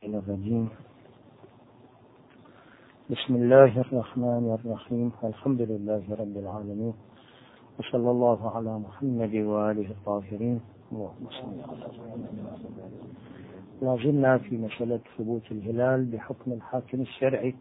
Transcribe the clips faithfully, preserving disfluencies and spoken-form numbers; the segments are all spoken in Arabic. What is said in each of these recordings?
الرجيم. بسم الله الرحمن الرحيم. الحمد لله رب العالمين، وصلى الله على محمد وآله الطاهرين. اللهم صل على محمد. لا زلنا في مسألة ثبوت الهلال بحكم الحاكم الشرعي.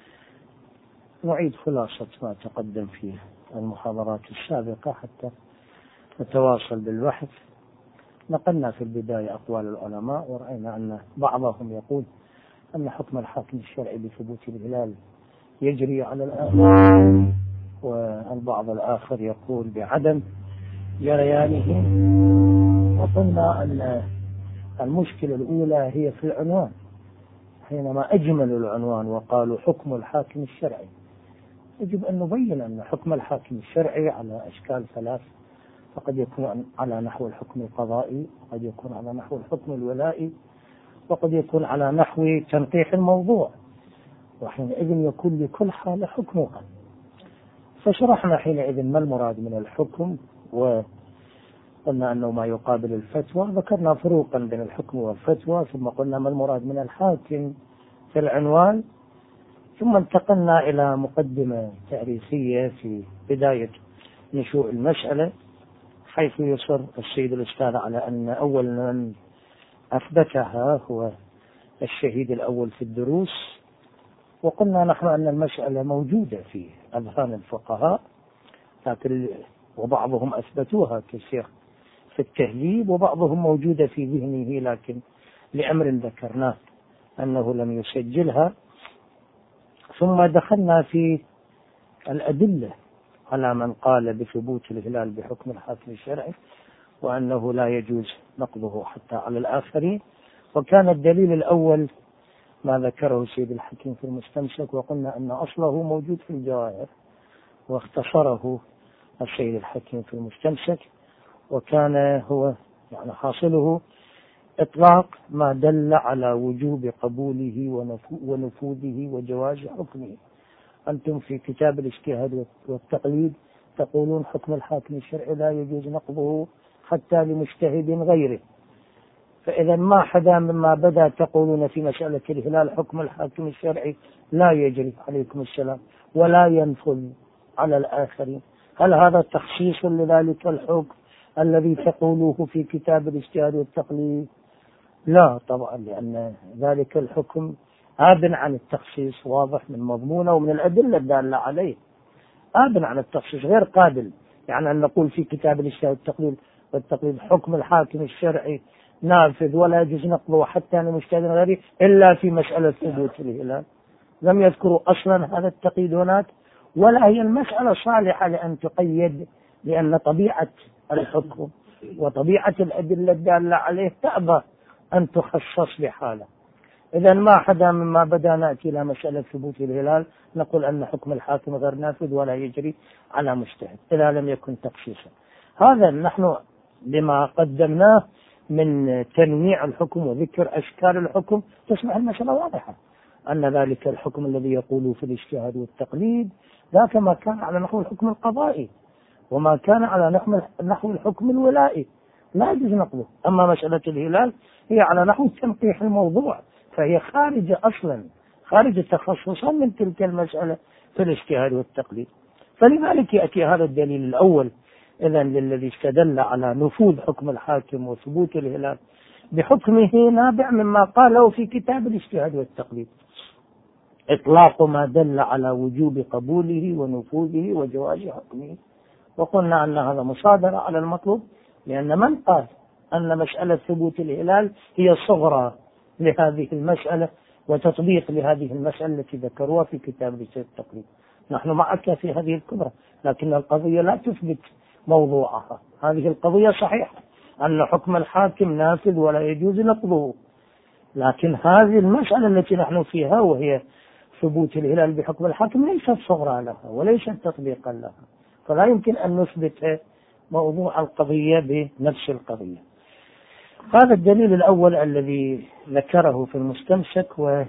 نعيد خلاصة ما تقدم في المحاضرات السابقة حتى نتواصل بالبحث. نقلنا في البداية أقوال العلماء، ورأينا أن بعضهم يقول أن حكم الحاكم الشرعي بثبوت الهلال يجري على الآخر، والبعض الآخر يقول بعدم جريانه. وقلنا أن المشكلة الأولى هي في العنوان. حينما أجملوا العنوان وقالوا حكم الحاكم الشرعي، يجب أن نبين أن حكم الحاكم الشرعي على أشكال ثلاث، فقد يكون على نحو الحكم القضائي، وقد يكون على نحو الحكم الولائي، وقد يكون على نحو تنقيح الموضوع، وحينئذ يكون لكل حالة حكمها. فشرحنا حينئذ ما المراد من الحكم، وقلنا أنه ما يقابل الفتوى. ذكرنا فروقا بين الحكم والفتوى، ثم قلنا ما المراد من الحاكم في العنوان، ثم انتقلنا إلى مقدمة تاريخية في بداية نشوء المسألة، حيث يصر السيد الأستاذ على أن أول من أثبتها هو الشهيد الأول في الدروس. وقلنا نحن أن المسألة موجودة في أذهان الفقهاء، لكن وبعضهم أثبتوها كالشيخ في التهذيب، وبعضهم موجودة في ذهنه لكن لأمر ذكرناه أنه لم يسجلها. ثم دخلنا في الأدلة على من قال بثبوت الهلال بحكم الحاكم الشرعي، وأنه لا يجوز نقضه حتى على الآخرين. وكان الدليل الأول ما ذكره سيد الحكيم في المستمسك، وقلنا أن أصله موجود في الجواهر واختصره السيد الحكيم في المستمسك، وكان هو يعني حاصله إطلاق ما دل على وجوب قبوله ونفوذه وجواز حكمه. أنتم في كتاب الاجتهاد والتقليد تقولون حكم الحاكم الشرعي لا يجوز نقضه حتى لمجتهد غيره، فإذا ما حدا مما بدأ تقولون في مسألة الهلال حكم الحاكم الشرعي لا يجري عليكم السلام ولا ينفذ على الآخرين. هل هذا تخصيص لذلك الحكم الذي تقولوه في كتاب الاجتهاد والتقليد؟ لا طبعا، لأن ذلك الحكم آبن عن التخصيص، واضح من مضمونه ومن الأدلة الدالة عليه، آبن عن التخصيص، غير قابل يعني أن نقول في كتاب الاجتهاد والتقليد والتقليد حكم الحاكم الشرعي نافذ ولا يجوز نقضه حتى لمجتهد غيره إلا في مسألة ثبوت الهلال. لم يذكروا أصلا هذا التقييد هناك، ولا هي المسألة صالحة لأن تقيد، لأن طبيعة الحكم وطبيعة الأدلة الدالة عليه تأبى أن تخصص بحالة. إذا ما حدا مما بدأ نأتي إلى مسألة ثبوت الهلال نقول أن حكم الحاكم غير نافذ ولا يجري على مجتهد إذا لم يكن تخصيصا. هذا نحن لما قدمناه من تنويع الحكم وذكر أشكال الحكم تصبح المسألة واضحة، أن ذلك الحكم الذي يقول في الاجتهاد والتقليد ذاك ما كان على نحو الحكم القضائي، وما كان على نحو الحكم الولائي لا يجوز نقضه. أما مسألة الهلال هي على نحو تنقيح الموضوع، فهي خارجة أصلا خارجة تخصصا من تلك المسألة في الاجتهاد والتقليد. فلذلك يأتي هذا الدليل الأول إذن للذي استدل على نفوذ حكم الحاكم وثبوت الهلال بحكمه نابع مما قاله في كتاب الاجتهاد والتقليد، إطلاق ما دل على وجوب قبوله ونفوذه وجواز حكمه. وقلنا أن هذا مصادرة على المطلوب، لأن من قال أن مسألة ثبوت الهلال هي صغرى لهذه المسألة وتطبيق لهذه المسألة التي ذكروها في كتاب الاجتهاد والتقليد. نحن معك في هذه الكبرى، لكن القضية لا تثبت موضوعها. هذه القضية صحيحة أن حكم الحاكم نافذ ولا يجوز نقضه، لكن هذه المسألة التي نحن فيها وهي ثبوت الهلال بحكم الحاكم ليست صغرى لها وليست تطبيقا لها، فلا يمكن أن نثبت موضوع القضية بنفس القضية. هذا الدليل الأول الذي ذكره في المستمسك،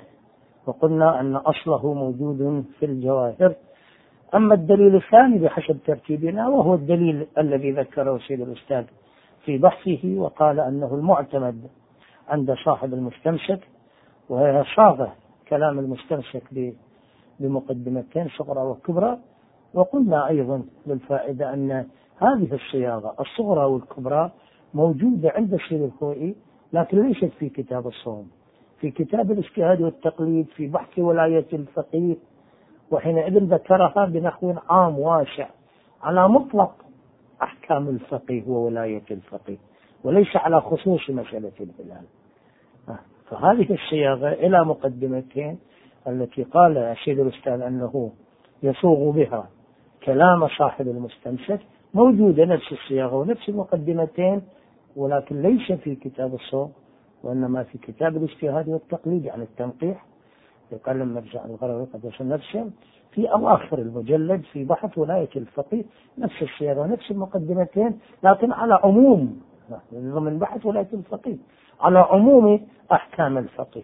وقلنا أن أصله موجود في الجواهر. أما الدليل الثاني بحسب ترتيبنا وهو الدليل الذي ذكره سيد الأستاذ في بحثه، وقال أنه المعتمد عند صاحب المستمسك، وصاغ كلام المستمسك بمقدمتين صغرى وكبرى. وقلنا أيضا للفائدة أن هذه الصياغة الصغرى والكبرى موجودة عند السيد الخوئي، لكن ليست في كتاب الصوم، في كتاب الاجتهاد والتقليد في بحث ولاية الفقيه، وحينئذ ذكرها بنحو عام واسع على مطلق أحكام الفقيه وولاية الفقيه، وليس على خصوص مسألة الهلال. فهذه الصياغة إلى مقدمتين التي قال السيد الأستاذ أنه يصوغ بها كلام صاحب المستمسك موجودة نفس الصياغة ونفس المقدمتين، ولكن ليس في كتاب الصوم، وإنما في كتاب الاجتهاد والتقليد عن التنقيح يقال مرجع الغروي قدس نفسه في أواخر المجلد في بحث ولاية الفقيه، نفس الصياغة ونفس المقدمتين، لكن على عموم ضمن بحث ولاية الفقيه على عموم أحكام الفقيه.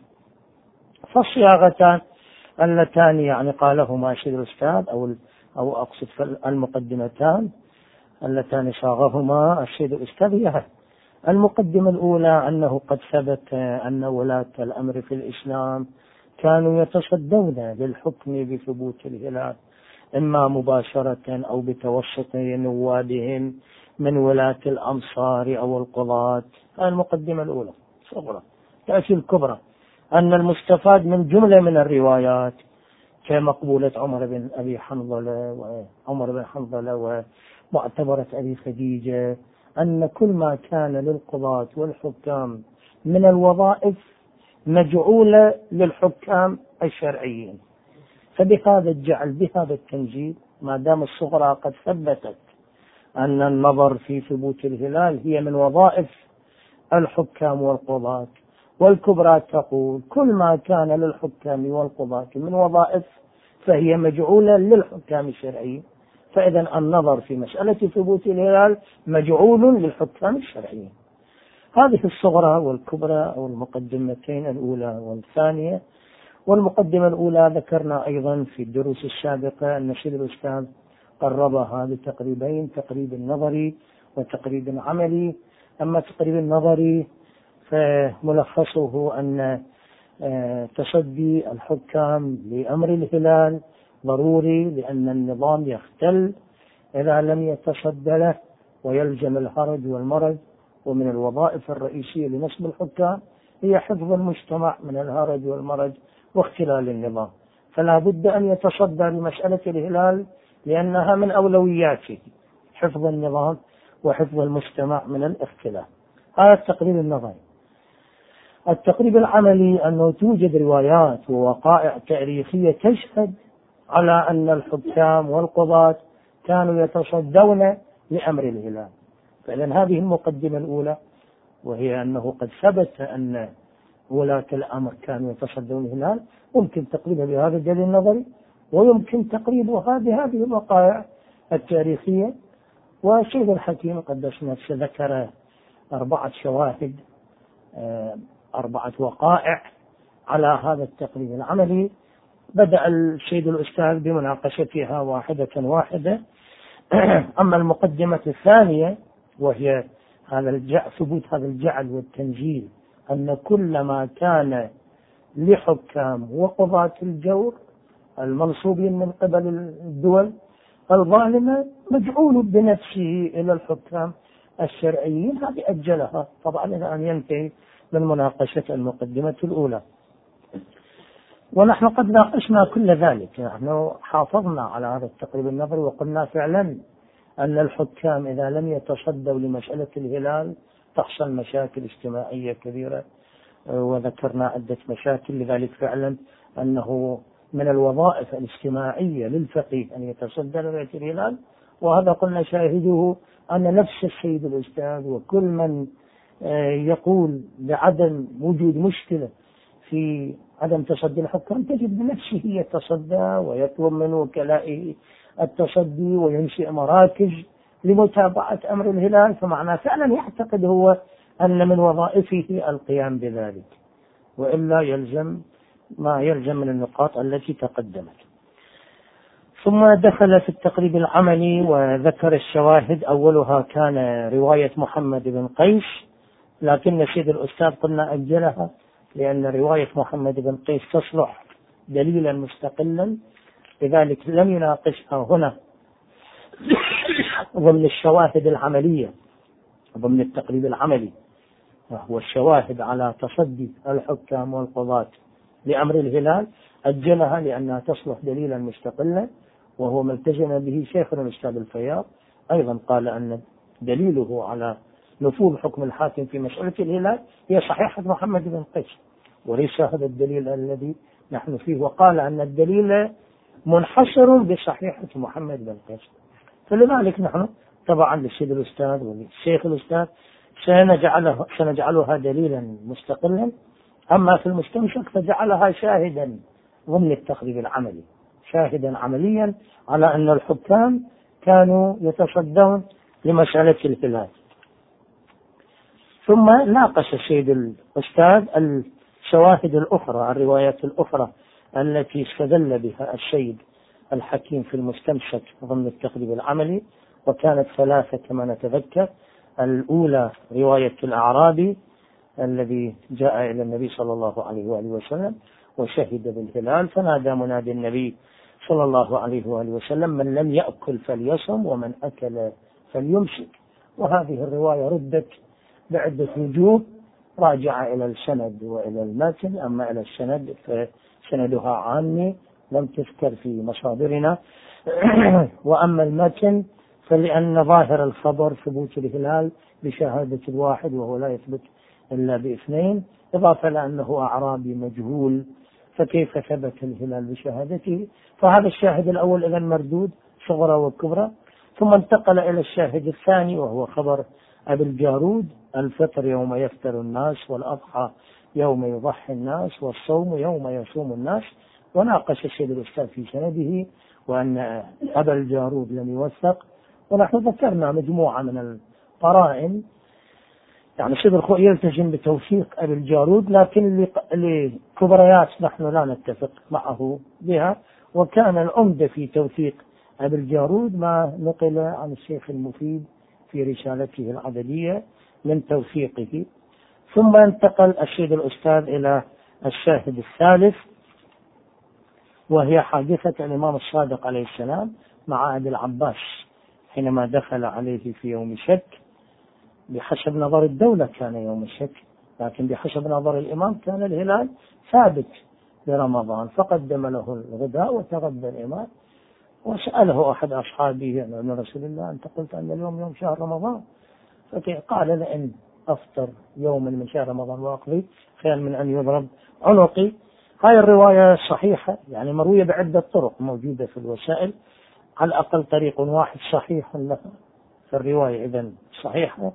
فالصياغتان اللتان يعني قالهما السيد الأستاذ أو أو أقصد المقدمتان اللتان صاغهما السيد الأستاذ هي المقدمة الأولى أنه قد ثبت أن ولاة الأمر في الإسلام كانوا يتصدون للحكم بثبوت الهلال إما مباشرة أو بتوسط نوابهم من ولاة الأمصار أو القضاة. هذه المقدمة الأولى صغرى. تأتي الكبرى أن المستفاد من جملة من الروايات كمقبولة عمر بن أبي حنظلة وعمر بن حنظلة ومعتبرة أبي خديجة أن كل ما كان للقضاة والحكام من الوظائف مجعولة للحكام الشرعيين. فبهذا الجعل بهذا التنزيل ما دام الصغرى قد ثبتت أن النظر في ثبوت الهلال هي من وظائف الحكام والقضاة، والكبرى تقول كل ما كان للحكام والقضاة من وظائف فهي مجعولة للحكام الشرعيين، فإذا النظر في مسألة ثبوت الهلال مجعول للحكام الشرعيين. هذه الصغرى والكبرى أو المقدمتين الأولى والثانية. والمقدمة الأولى ذكرنا أيضا في الدروس السابقة أن السيد الأستاذ قربها بتقريبين، تقريب النظري وتقريب عملي. أما تقريب النظري فملخصه أن تصدي الحكام لأمر الهلال ضروري، لأن النظام يختل إذا لم يتصدى له ويلزم الهرج والمرج، ومن الوظائف الرئيسية لنصب الحكام هي حفظ المجتمع من الهرج والمرج واختلال النظام، فلا بد أن يتصدى لمسألة الهلال لأنها من أولوياته حفظ النظام وحفظ المجتمع من الاختلاف. هذا التقريب النظري. التقريب العملي أنه توجد روايات ووقائع تاريخية تشهد على أن الحكام والقضاة كانوا يتصدون لأمر الهلال. فإذن هذه المقدمة الأولى، وهي أنه قد ثبت أن ولاة الأمر كانوا يتصدون الهلال، ممكن تقريبها بهذا الدليل النظري، ويمكن تقريبها بهذه الوقائع التاريخية. والسيد الحكيم قدس نفسه ذكر أربعة شواهد، أربعة وقائع على هذا التقريب العملي. بدأ السيد الأستاذ بمناقشتها واحدة واحدة. أما المقدمة الثانية وهي هذا الجعل، ثبوت هذا الجعل والتنزيل أن كل ما كان لحكام وقضاة الجور المنصوبين من قبل الدول الظالمة مجعول بنفسه إلى الحكام الشرعيين، هذه أجلها طبعا إلى أن ينتهي من مناقشة المقدمة الأولى. ونحن قد ناقشنا كل ذلك، نحن حافظنا على هذا التقريب النظري وقلنا فعلا أن الحكام إذا لم يتصدوا لمسألة الهلال تحصل مشاكل اجتماعية كبيرة، وذكرنا عدة مشاكل. لذلك فعلا أنه من الوظائف الاجتماعية للفقيه أن يتصدى لرؤية الهلال، وهذا قلنا شاهده أن نفس السيد الأستاذ وكل من يقول بعدم وجود مشكلة في عدم تصدي الحكام تجد بنفسه يتصدى ويطلب من وكلائه التصدي وينشئ مراكز لمتابعة أمر الهلال، فمعناه فعلا يعتقد هو أن من وظائفه القيام بذلك، وإلا يلزم ما يلزم من النقاط التي تقدمت. ثم دخل في التقريب العملي وذكر الشواهد. أولها كان رواية محمد بن قيس، لكن السيد الأستاذ قلنا أجلها لأن رواية محمد بن قيس تصلح دليلا مستقلا، لذلك لم يناقشها هنا ضمن الشواهد العملية، ضمن التقريب العملي، وهو الشواهد على تصدي الحكام والقضاة لأمر الهلال، أجلها لأنها تصلح دليلا مستقلا، وهو ما التزم به شيخنا الأستاذ الفياض. أيضا قال أن دليله على نفوذ حكم الحاكم في مسألة الهلال هي صحيحة محمد بن قيس، وليس هذا الدليل الذي نحن فيه، وقال أن الدليل منحصر بصحيحة محمد بن قيس. فلذلك نحن طبعا للسيد الأستاذ والشيخ الأستاذ سنجعله سنجعلها دليلا مستقلا، أما في المستمسك فجعلها شاهدا ضمن التقريب العملي، شاهدا عمليا على أن الحكام كانوا يتصدون لمسألة الهلال. ثم ناقش السيد الأستاذ الشواهد الأخرى، الروايات الأخرى التي استدل بها السيد الحكيم في المستمسك ضمن التقريب العملي، وكانت ثلاثة كما نتذكر. الأولى رواية الأعرابي الذي جاء إلى النبي صلى الله عليه وآله وسلم وشهد بالهلال، فنادى منادي النبي صلى الله عليه وآله وسلم: من لم يأكل فليصم ومن أكل فليمسك. وهذه الرواية ردت بعدة وجوه راجعة إلى السند وإلى المتن، أما إلى السند فسندها عامي لم تذكر في مصادرنا، وأما المتن فلأن ظاهر الخبر ثبوت الهلال بشهادة الواحد وهو لا يثبت إلا باثنين، إضافة لأنه أعرابي مجهول فكيف ثبت الهلال بشهادته؟ فهذا الشاهد الأول إذن مردود صغرى وكبرى. ثم انتقل إلى الشاهد الثاني وهو خبر أبي الجارود: الفطر يوم يفطر الناس، والأضحى يوم يضحي الناس، والصوم يوم يصوم الناس. وناقش السيد الأستاذ في سنده وأن أبا الجارود لم يوثق، ونحن ذكرنا مجموعة من القرائن، يعني السيد الخوئي يلتزم بتوثيق أبي الجارود، لكن لكبريات نحن لا نتفق معه بها. وكان العمدة في توثيق أبي الجارود ما نقل عن الشيخ المفيد في رسالته العددية من توثيقه. ثم انتقل السيد الأستاذ إلى الشاهد الثالث، وهي حادثة الإمام الصادق عليه السلام مع أبي العباس حينما دخل عليه في يوم شك. بحسب نظر الدولة كان يوم الشك، لكن بحسب نظر الإمام كان الهلال ثابت برمضان، فقدم له الغداء وتغدى الإمام. وسأله أحد أصحابه عن رسول الله: أنت قلت أن اليوم يوم شهر رمضان؟ فقال: لئن أفطر يوما من شهر رمضان وأقضي خير من أن يضرب عنقي. هاي الرواية صحيحة، يعني مروية بعدة طرق موجودة في الوسائل، على الأقل طريق واحد صحيح لها فالرواية إذن صحيحة،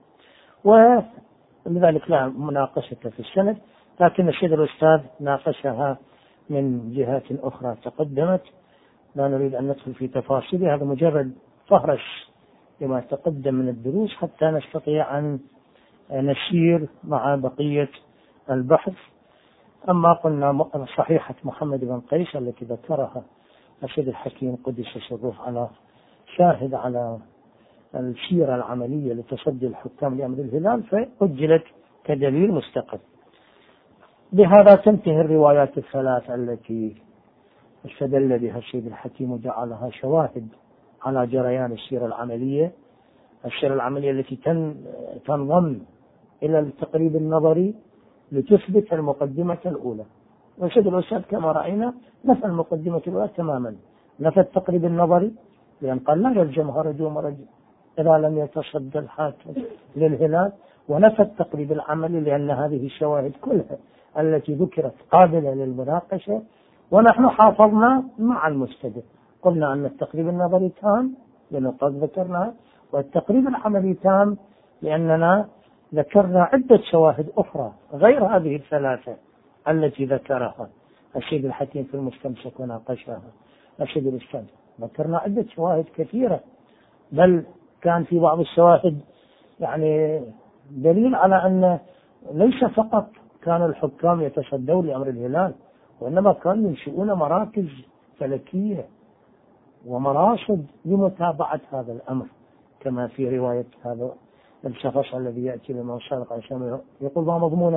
ولذلك لا مناقشة في السند. لكن السيد الأستاذ ناقشها من جهات أخرى تقدمت، لا نريد أن ندخل في تفاصيل، هذا مجرد فهرس لما تقدم من الدروس حتى نستطيع أن نسير مع بقية البحث. أما قلنا صحيحة محمد بن قيس التي ذكرها السيد الحكيم قدس سره على شاهد على السيرة العملية لتصدي الحكام لأمر الهلال، فأجلت كدليل مستقل. بهذا تنتهي الروايات الثلاث التي استدل بها السيد الحكيم وجعلها شواهد على جريان السيرة العملية، السيرة العملية التي تنضم إلى التقريب النظري لتثبت المقدمة الأولى. والسيد الأستاذ كما رأينا نفى المقدمة الأولى تماما، نفى التقريب النظري لأن قال لا يلزمها رجوم رجل إذا لم يتصدى الحاكم للهلال، ونفى التقريب العملي لأن هذه الشواهد كلها التي ذكرت قابلة للمناقشة. ونحن حافظنا مع المستدل، قلنا أن التقريب النظري تام لأنه قد ذكرنا، والتقريب العملي تام لأننا ذكرنا عدة شواهد أخرى غير هذه الثلاثة التي ذكرها السيد الحكيم في المستمسك وناقشها السيد الأستاذ. ذكرنا عدة شواهد كثيرة، بل كان في بعض الشواهد يعني دليل على أن ليس فقط كان الحكام يتصدون لأمر الهلال، وإنما كانوا ينشئون مراكز فلكية ومراصد لمتابعة هذا الأمر، كما في رواية هذا الشخص الذي يأتي للإمام الصادق عشان يقول ما مضمون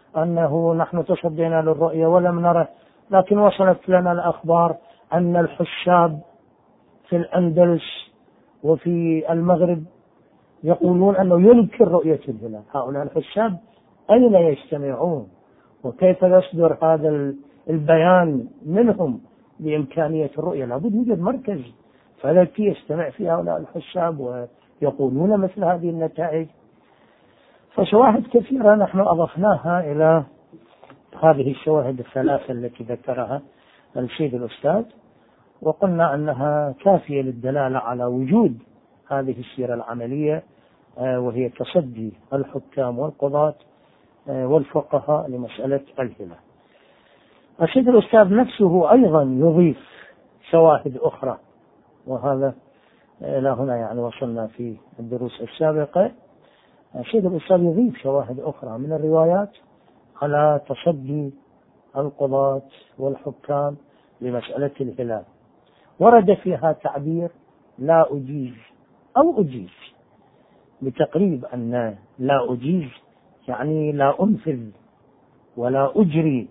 أنه نحن تصدينا للرؤية ولم نره، لكن وصلت لنا الأخبار أن الحشاب في الأندلس وفي المغرب يقولون أنه ينكر رؤية الهلال. هؤلاء الحشاب أين يجتمعون؟ وكيف يصدر هذا البيان منهم بإمكانية الرؤية؟ لابد يوجد مركز فلكي يجتمع فيه هؤلاء الحشاب ويقولون مثل هذه النتائج. فشواهد كثيرة نحن أضفناها إلى هذه الشواهد الثلاثة التي ذكرها السيد الأستاذ، وقلنا أنها كافية للدلالة على وجود هذه السيرة العملية، وهي تصدي الحكام والقضاة والفقهاء لمسألة الهلال. السيد الأستاذ نفسه أيضا يضيف شواهد أخرى، وهذا إلى هنا يعني وصلنا في الدروس السابقة. السيد الأستاذ يضيف شواهد أخرى من الروايات على تصدي القضاة والحكام لمسألة الهلال. ورد فيها تعبير لا أجيز أو أجيز، بتقريب أن لا أجيز يعني لا أنفذ ولا أجري،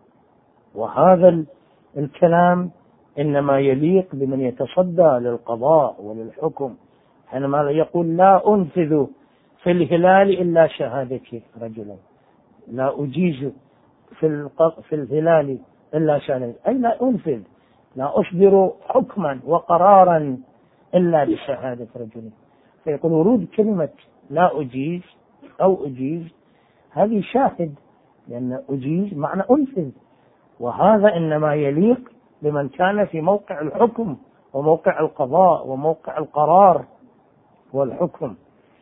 وهذا الكلام إنما يليق بمن يتصدى للقضاء وللحكم، حينما يقول لا أنفذ في الهلال إلا شهادة رجلين، لا أجيز في, في الهلال إلا شهادة، أي لا أنفذ، لا أصدر حكما وقرارا إلا بشهادة رجلين. فيقول ورود كلمة لا أجيز أو أجيز هذه شاهد، لأن أجيز معنى أنفذ، وهذا إنما يليق بمن كان في موقع الحكم وموقع القضاء وموقع القرار والحكم.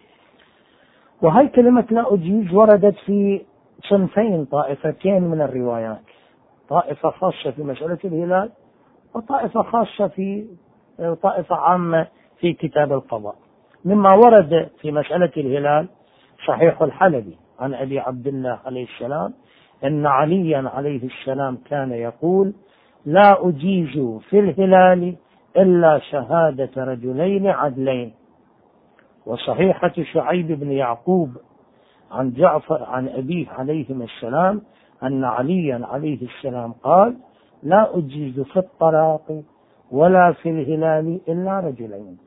وهي كلمة لا أجيز وردت في صنفين، طائفتين من الروايات، طائفة خاصة في مسألة الهلال وطائفة خاصة في طائفة عامة في كتاب القضاء. مما ورد في مسألة الهلال صحيح الحلبي عن أبي عبد الله عليه السلام أن عليا عليه السلام كان يقول لا أجيز في الهلال إلا شهادة رجلين عدلين. وصحيحة شعيب بن يعقوب عن جعفر عن أبيه عليهم السلام أن عليا عليه السلام قال لا أجيز في الطلاق ولا في الهلال إلا رجلين.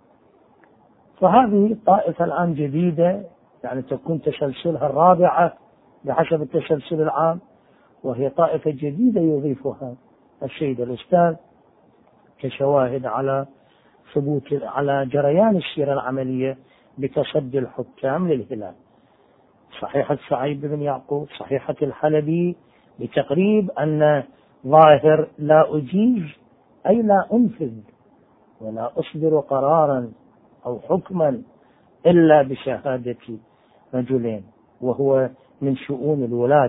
فهذه طائفة الآن جديدة، يعني تكون تسلسلها الرابعة بحسب التسلسل العام، وهي طائفة جديدة يضيفها السيد الأستاذ كشواهد على ثبوت على جريان السيرة العملية بتصدي الحكام للهلال. صحيحة شعيب بن يعقوب، صحيحة الحلبي، بتقريب أن ظاهر لا أجيز أي لا أنفذ ولا أصدر قرارا أو حكما إلا بشهادة رجلين، وهو من شؤون الولاة.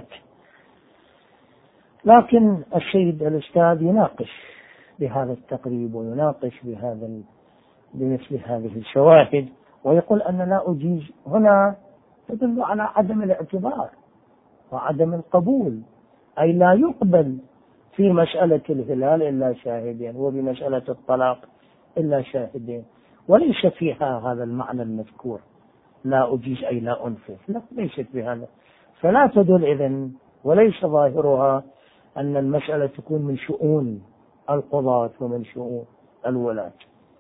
لكن السيد الأستاذ يناقش بهذا التقريب ويناقش بهذا بمثل هذه الشواهد، ويقول أن لا أجيز هنا تدل على عدم الاعتبار وعدم القبول، أي لا يقبل في مسألة الهلال إلا شاهدين وبمسألة الطلاق إلا شاهدين، وليس فيها هذا المعنى المذكور لا أجيز أي لا أنفذ، لا ليست بهذا. فلا تدل إذن وليس ظاهرها أن المسألة تكون من شؤون القضاة ومن شؤون الولاة.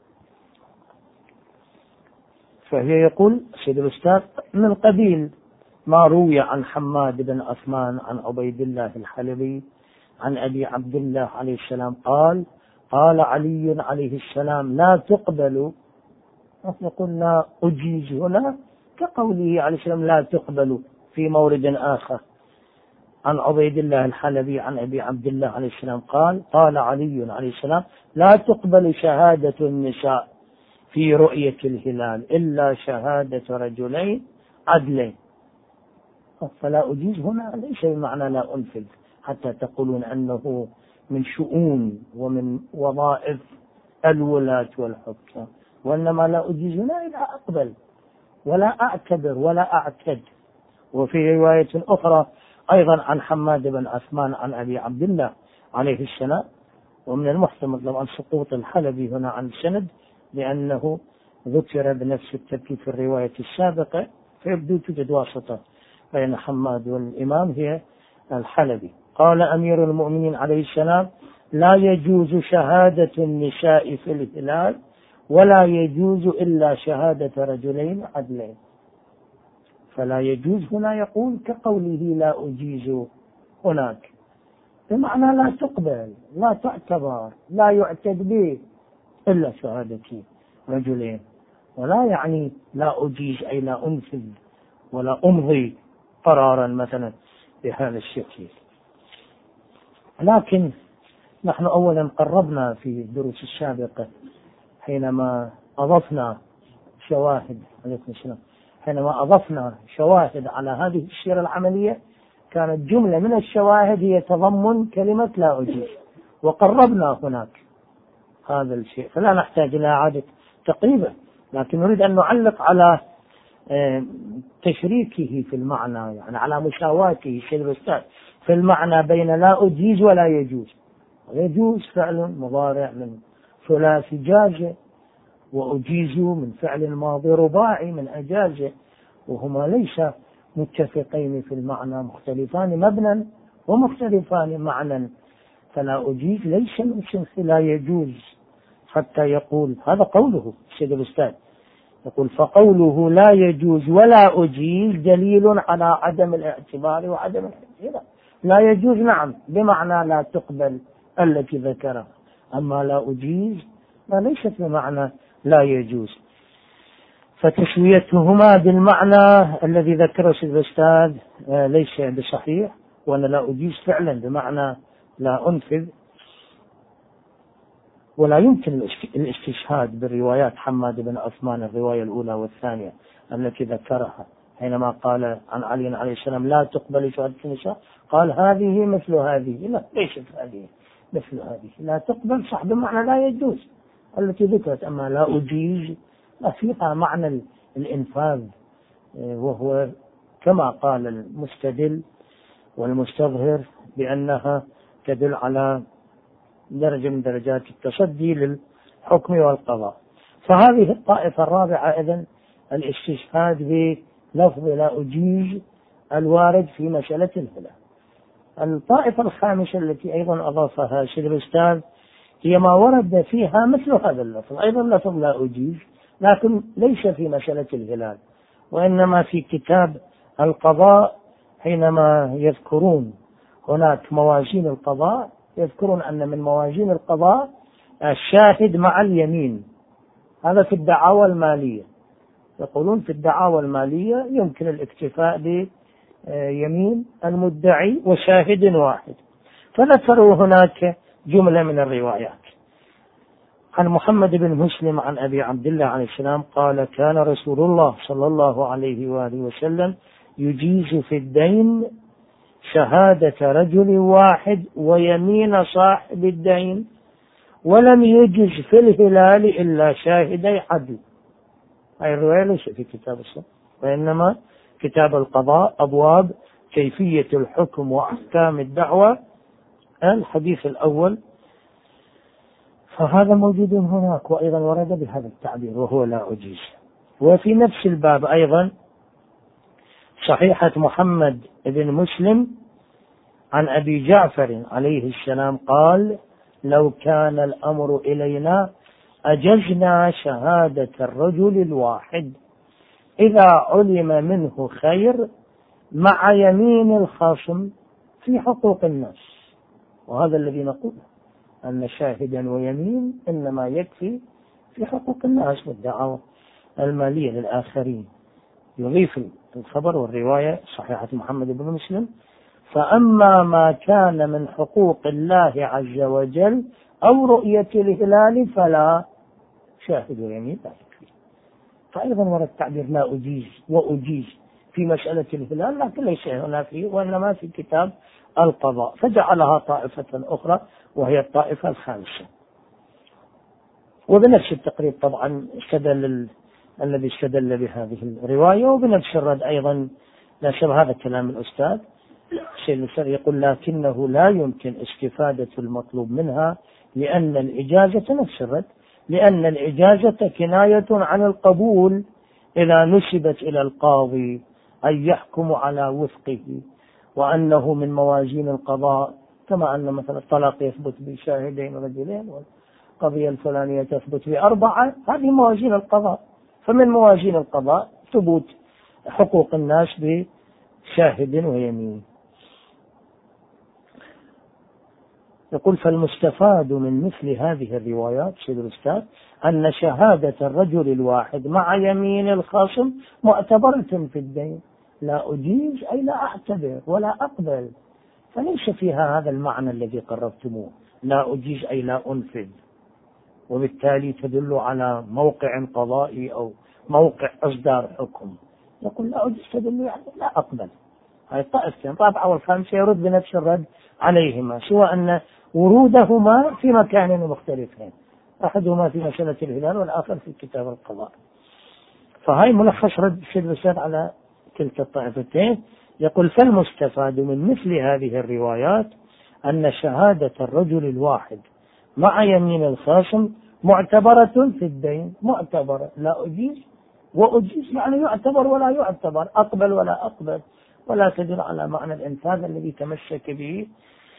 فهي يقول سيد الأستاذ من قبيل ما روي عن حماد بن عثمان عن عبيد الله الحلبي عن أبي عبد الله عليه السلام قال قال علي عليه السلام لا تقبل، يقول لا أجيز هنا كقوله عليه السلام لا تقبل في مورد آخر. عن عبيد الله الحلبي عن أبي عبد الله عليه السلام قال قال علي عليه السلام لا تقبل شهادة النساء في رؤية الهلال إلا شهادة رجلين عدلين. فلا أجيز هنا ليس بمعنى لا أنفذ حتى تقولون أنه من شؤون ومن وظائف الولاة والحكام، وإنما لا أجيز هنا إلا أقبل ولا أعتبر ولا أعتد. وفي رواية أخرى أيضا عن حماد بن عثمان عن أبي عبد الله عليه السلام، ومن المحتمل طبعا سقوط الحلبي هنا عن السند لأنه ذكر بنفس التركيب في الرواية السابقة، فيبدو توجد واسطة بين حماد والإمام هي الحلبي. قال أمير المؤمنين عليه السلام: لا يجوز شهادة النساء في الهلال ولا يجوز إلا شهادة رجلين عدلين. فلا يجوز هنا يقول كقوله لا أجيز هناك، بمعنى لا تقبل، لا تعتبر، لا يعتد به إلا شهادة رجلين، ولا يعني لا أجيز أي لا أنفذ ولا أمضي قرارا مثلا بهذا الشكل. لكن نحن أولا قربنا في الدروس السابقة حينما أضفنا شواهد عليكم السلام حينما أضفنا شواهد على هذه السيرة العملية، كانت جملة من الشواهد هي تضمن كلمة لا أجيز، وقربنا هناك هذا الشيء، فلا نحتاج إلى إعادة تقريبا، لكن نريد أن نعلق على تشريكه في المعنى، يعني على مساواته في المعنى بين لا أجيز ولا يجوز. يجوز فعل مضارع من ثلاثي جاز، وأجيز من فعل ماضي رباعي من أجازه، وهما ليس متفقين في المعنى، مختلفان مبنى ومختلفان معنى. فلا أجيز ليس من شنف لا يجوز، حتى يقول هذا قوله الشيخ الأستاذ يقول: فقوله لا يجوز ولا أجيز دليل على عدم الاعتبار وعدم الاعتبار. لا يجوز نعم بمعنى لا تقبل التي ذكرها، أما لا أجيز ما ليست بمعنى لا يجوز. فتسويتهما بالمعنى الذي ذكره الشيخ الأستاذ ليس بصحيح، وأنا لا أجيز فعلا بمعنى لا أنفذ. ولا يمكن الاستشهاد بالروايات حماد بن عثمان الرواية الأولى والثانية التي ذكرها حينما قال عن علي عليه السلام: لا تقبل شهادة النساء، قال هذه مثل هذه. لا، ليست هذه مثل هذه، لا تقبل صح بمعنى لا يجوز التي ذكرت، أما لا أجيز لا فيها معنى الإنفاذ، وهو كما قال المستدل والمستظهر بأنها تدل على درجة من درجات التصدي للحكم والقضاء. فهذه الطائفة الرابعة إذن الاستشهاد بلفظ لا أجيز الوارد في مسألة الهلال. الطائفة الخامسة التي أيضا أضافها الشيخ الأستاذ هي ما ورد فيها مثل هذا اللفظ، أيضا لفظ لا أجيز، لكن ليس في مسألة الهلال، وإنما في كتاب القضاء حينما يذكرون هناك موازين القضاء، يذكرون أن من موازين القضاء الشاهد مع اليمين. هذا في الدعاوى المالية، يقولون في الدعاوى المالية يمكن الاكتفاء بيمين المدعي وشاهد واحد. فذكروا هناك جملة من الروايات عن محمد بن مسلم عن أبي عبد الله عليه السلام قال: كان رسول الله صلى الله عليه وآله وسلم يجيز في الدين شهادة رجل واحد ويمين صاحب الدين، ولم يجز في الهلال إلا شاهدي عدل. هذه الرواية ليس في كتاب الصلاة، وإنما كتاب القضاء أبواب كيفية الحكم وأحكام الدعوة الحديث الأول، فهذا موجود هناك، وأيضا ورد بهذا التعبير وهو لا أجيز. وفي نفس الباب أيضا صحيحة محمد بن مسلم عن أبي جعفر عليه السلام قال: لو كان الأمر إلينا أجزنا شهادة الرجل الواحد إذا علم منه خير مع يمين الخصم في حقوق الناس. وهذا الذي نقوله، أن شاهدا ويمين إنما يكفي في حقوق الناس والدعوة المالية للآخرين. يضيف الخبر والرواية صحيحة محمد بن مسلم: فأما ما كان من حقوق الله عز وجل أو رؤية الهلال فلا شاهد ويمين لا يكفي. فأيضا ورد تعبير لا أجيز وأجيز في مسألة الهلال، لكن ليس هنا فيه، وإنما في كتاب القضاء، فجعلها طائفة أخرى وهي الطائفة الخامسة. وبنفس التقريب طبعا استدل الذي استدل بهذه الرواية، وبنفس الرد أيضا نشر هذا كلام الأستاذ سيد الأستاذ يقول: لكنه لا يمكن استفادة المطلوب منها لأن الإجازة نفس الرد، لأن الإجازة كناية عن القبول إذا نسبت إلى القاضي أن يحكموا على وفقه، وأنه من موازين القضاء، كما أن مثلا الطلاق يثبت بشاهدين رجلين والقضية الفلانية تثبت بأربعة، هذه موازين القضاء. فمن موازين القضاء ثبوت حقوق الناس بشاهد ويمين. يقول فالمستفاد من مثل هذه الروايات سيد الأستاذ أن شهادة الرجل الواحد مع يمين الخصم معتبرة في الدين، لا أجيز أي لا أعتبر ولا أقبل، فليس فيها هذا المعنى الذي قررتموه، لا أجيز أي لا أنفذ، وبالتالي تدل على موقع قضائي أو موقع إصدار حكم. يقول لا أجيز تدل يعني لا أقبل. هاي الطائفتين الرابعة والخامسة يرد بنفس الرد عليهما، سوى أن ورودهما في مكان مختلفين، أحدهما في مسألة الهلال والآخر في كتاب القضاء. فهاي ملخص رد السيد الأستاذ على كلتا الطائفتين. يقول فالمستفاد من مثل هذه الروايات أن شهادة الرجل الواحد مع يمين الخاصم معتبرة في الدين، معتبرة لا أجيز وأجيز يعني يعتبر ولا يعتبر، أقبل ولا أقبل، ولا تدل على معنى الإنفاذ الذي تمسك به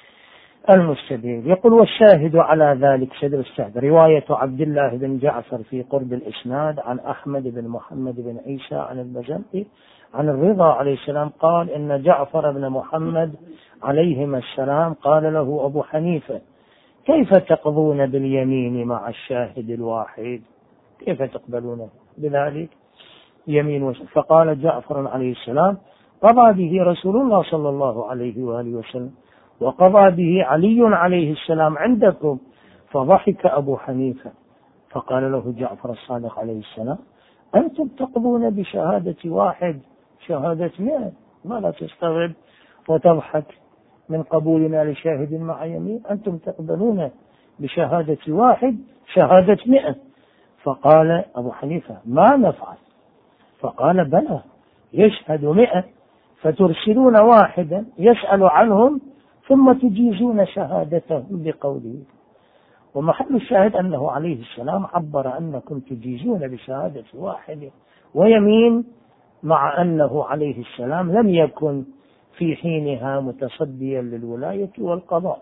المستدل. يقول والشاهد على ذلك سيد الأستاذ رواية عبد الله بن جعفر في قرب الإسناد عن أحمد بن محمد بن عيسى عن البزنطي عن الرضا عليه السلام قال إن جعفر بن محمد عليهما السلام قال له أبو حنيفة كيف تقضون باليمين مع الشاهد الواحد، كيف تقبلون بذلك يمين وشهد؟ فقال جعفر عليه السلام قضى به رسول الله صلى الله عليه وآله وسلم وقضى به علي عليه السلام عندكم. فضحك أبو حنيفة فقال له جعفر الصادق عليه السلام أنتم تقضون بشهادة واحد شهادة مئة، ما لا تستغرب وتضحك من قبولنا لشاهد مع يمين، أنتم تقبلون بشهادة واحد شهادة مئة. فقال أبو حنيفة ما نفعل؟ فقال بلى يشهد مئة فترسلون واحدا يسأل عنهم ثم تجيزون شهادته بقوله. ومحل الشاهد أنه عليه السلام عبر أنكم تجيزون بشهادة واحد ويمين، مع أنه عليه السلام لم يكن في حينها متصديا للولاية والقضاء،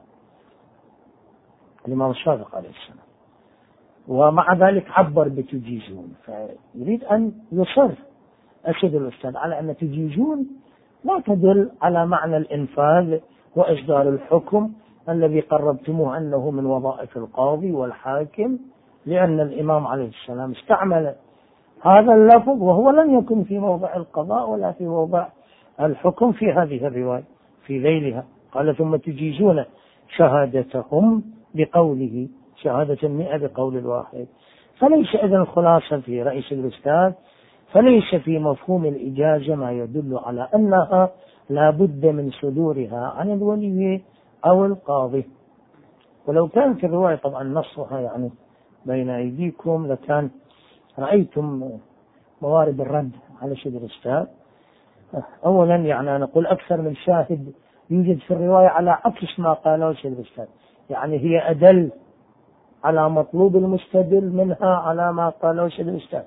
الإمام الصادق عليه السلام، ومع ذلك عبر بتجيزون. فيريد أن يصر أسد الأستاذ على أن تجيزون لا تدل على معنى الإنفاذ وإصدار الحكم الذي قربتموه أنه من وظائف القاضي والحاكم، لأن الإمام عليه السلام استعمل هذا اللفظ وهو لم يكن في موضع القضاء ولا في موضع الحكم في هذه الرواية في ذيلها. قال ثم تجيزون شهادتهم بقوله شهادة المئة بقول الواحد. فليس إذن الخلاصة في رئيس الأستاذ فليس في مفهوم الإجازة ما يدل على أنها لا بد من صدورها عن الولي أو القاضي. ولو كانت الرواية طبعا نصها يعني بين أيديكم لكان رأيتم موارد الرد على شد الأستاذ. أولا يعني أنا أقول أكثر من شاهد يوجد في الرواية على عكس ما قاله شد الأستاذ، يعني هي أدل على مطلوب المستدل منها على ما قاله شد الأستاذ.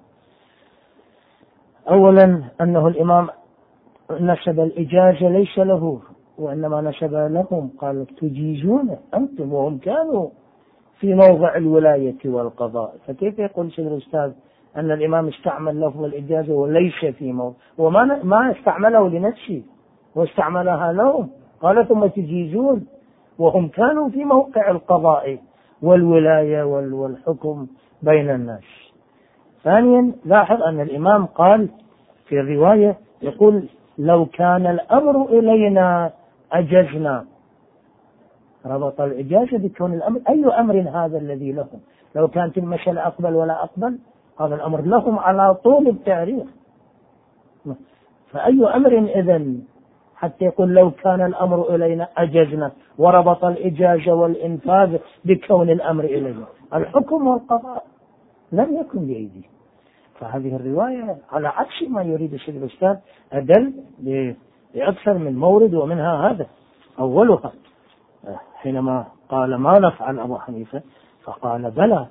أولا أنه الإمام نسب الإجازة ليس له وإنما نسب لهم، قال تجيزون أنتم وهم كانوا في موضع الولاية والقضاء. فكيف يقول شيخ الأستاذ أن الإمام استعمل لفظ الإجازة وليس في موضع، وما ما استعمله لنفسه واستعملها لهم. قال ثم تجيزون وهم كانوا في موقع القضاء والولاية والحكم بين الناس. ثانيا لاحظ أن الإمام قال في الرواية يقول لو كان الأمر إلينا أجزنا، ربط الإجازة بكون الأمر. أي أمر هذا الذي لهم؟ لو كانت المسألة أقبل ولا أقبل هذا الأمر لهم على طول التاريخ، فأي أمر إذن حتى يقول لو كان الأمر إلينا أجزنا، وربط الإجازة والإنفاذ بكون الأمر إلينا. الحكم والقضاء لم يكن بأيدي. فهذه الرواية على عكس ما يريد الشيخ الأستاذ أدل لأكثر من مورد، ومنها هذا أولها حينما قال ما نفعل أبو حنيفة فقال بلى.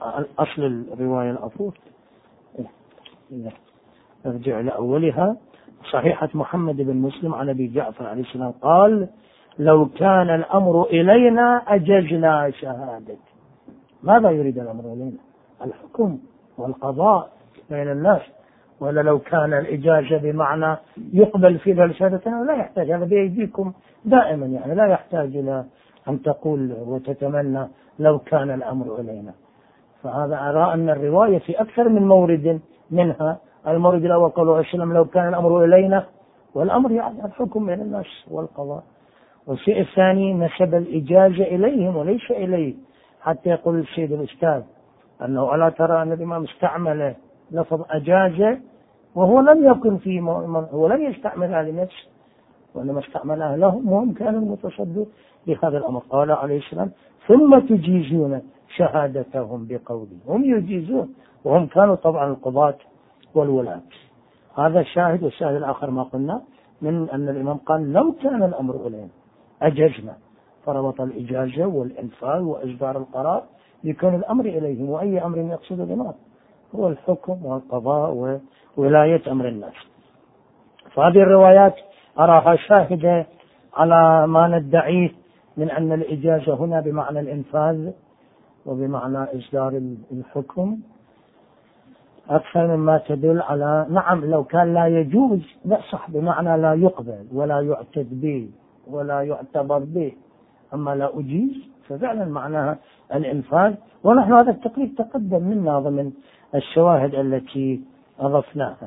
أصل الرواية الأصول نرجع لأولها صحيحة محمد بن مسلم عن أبي جعفر عليه السلام قال: لو كان الأمر إلينا أججنا شهادة. ماذا يريد الأمر إلينا؟ الحكم والقضاء بين الناس. ولا لو كان الإجازة بمعنى يقبل في جلساتنا لا يحتاج، هذا بأيديكم دائما، يعني لا يحتاج إلى أن تقول وتتمنى لو كان الأمر إلينا. فهذا أرى أن الرواية في أكثر من مورد، منها المورد الأول قوله السلام لو كان الأمر إلينا، والأمر يعني الحكم بين الناس والقضاء. والشيء الثاني نسب الإجازة إليهم وليس إليه، حتى يقول السيد الأستاذ أنه ألا ترى أن الإمام استعمل لفظ أجازة وهو لم يكن في هو لم يستعملها لنفسه وإنما استعملها لهم وهم كانوا المتصدر بهذا الأمر. قال عليه السلام: ثم تجيزون شهادتهم بقولي. هم يجيزون وهم كانوا طبعا القضاة والولاة. هذا الشاهد. والشاهد الآخر ما قلنا من أن الإمام قال: لو كان الأمر إلينا أجزنا، فربط الإجازة والإنفاذ وإصدار القرار يكون الأمر إليهم. وأي أمر يقصد الإمام هو الحكم والقضاء وولاية أمر الناس. فهذه الروايات أراها شاهدة على ما ندعيه من أن الإجازة هنا بمعنى الإنفاذ وبمعنى إصدار الحكم أكثر مما تدل على نعم لو كان لا يجوز لا صح بمعنى لا يقبل ولا يعتد به ولا يعتبر به. أما لا أجيز ففعلا معناها الإنفاذ. ونحن هذا التقريب تقدم منا ضمن الشواهد التي أضفناها.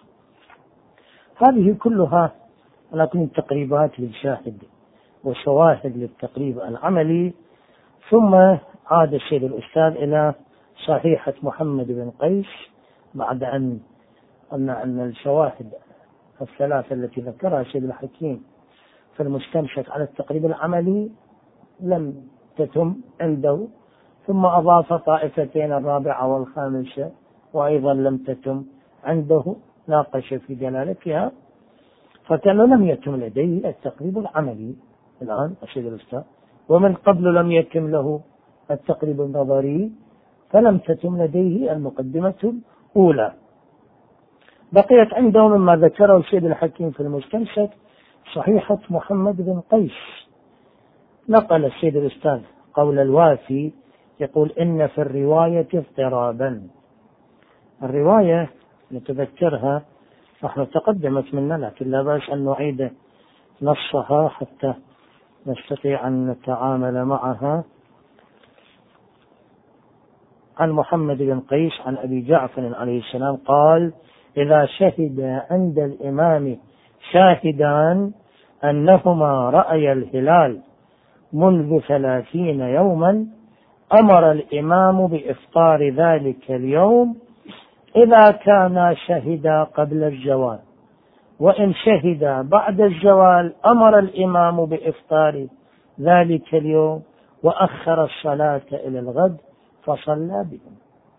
هذه كلها لكن تقريبات للشاهد وشواهد للتقريب العملي. ثم عاد السيد الأستاذ إلى صحيحة محمد بن قيس بعد أن قلنا أن الشواهد الثلاثة التي ذكرها السيد الحكيم في المستمسك على التقريب العملي لم تتم عنده، ثم أضاف طائفتين الرابعة والخامسة وأيضا لم تتم عنده، ناقش في دلالتها، فكان لم يتم لديه التقريب العملي الآن السيد الأستاذ، ومن قبل لم يتم له التقريب النظري، فلم تتم لديه المقدمة الأولى. بقيت عنده مما ذكره السيد الحكيم في المستمسك صحيحة محمد بن قيس. نقل السيد الأستاذ قول الوافي يقول: إن في الرواية اضطرابا. الرواية نتذكرها نحن تقدمت منا، لكن لا بأس أن نعيد نصها حتى نستطيع أن نتعامل معها. عن محمد بن قيس عن أبي جعفر عليه السلام قال: إذا شهد عند الإمام شاهدان أنهما رأي الهلال منذ ثلاثين يوما أمر الإمام بإفطار ذلك اليوم إذا كانا شهدا قبل الزوال، وإن شهدا بعد الزوال أمر الإمام بإفطار ذلك اليوم وأخر الصلاة إلى الغد فصلى بهم.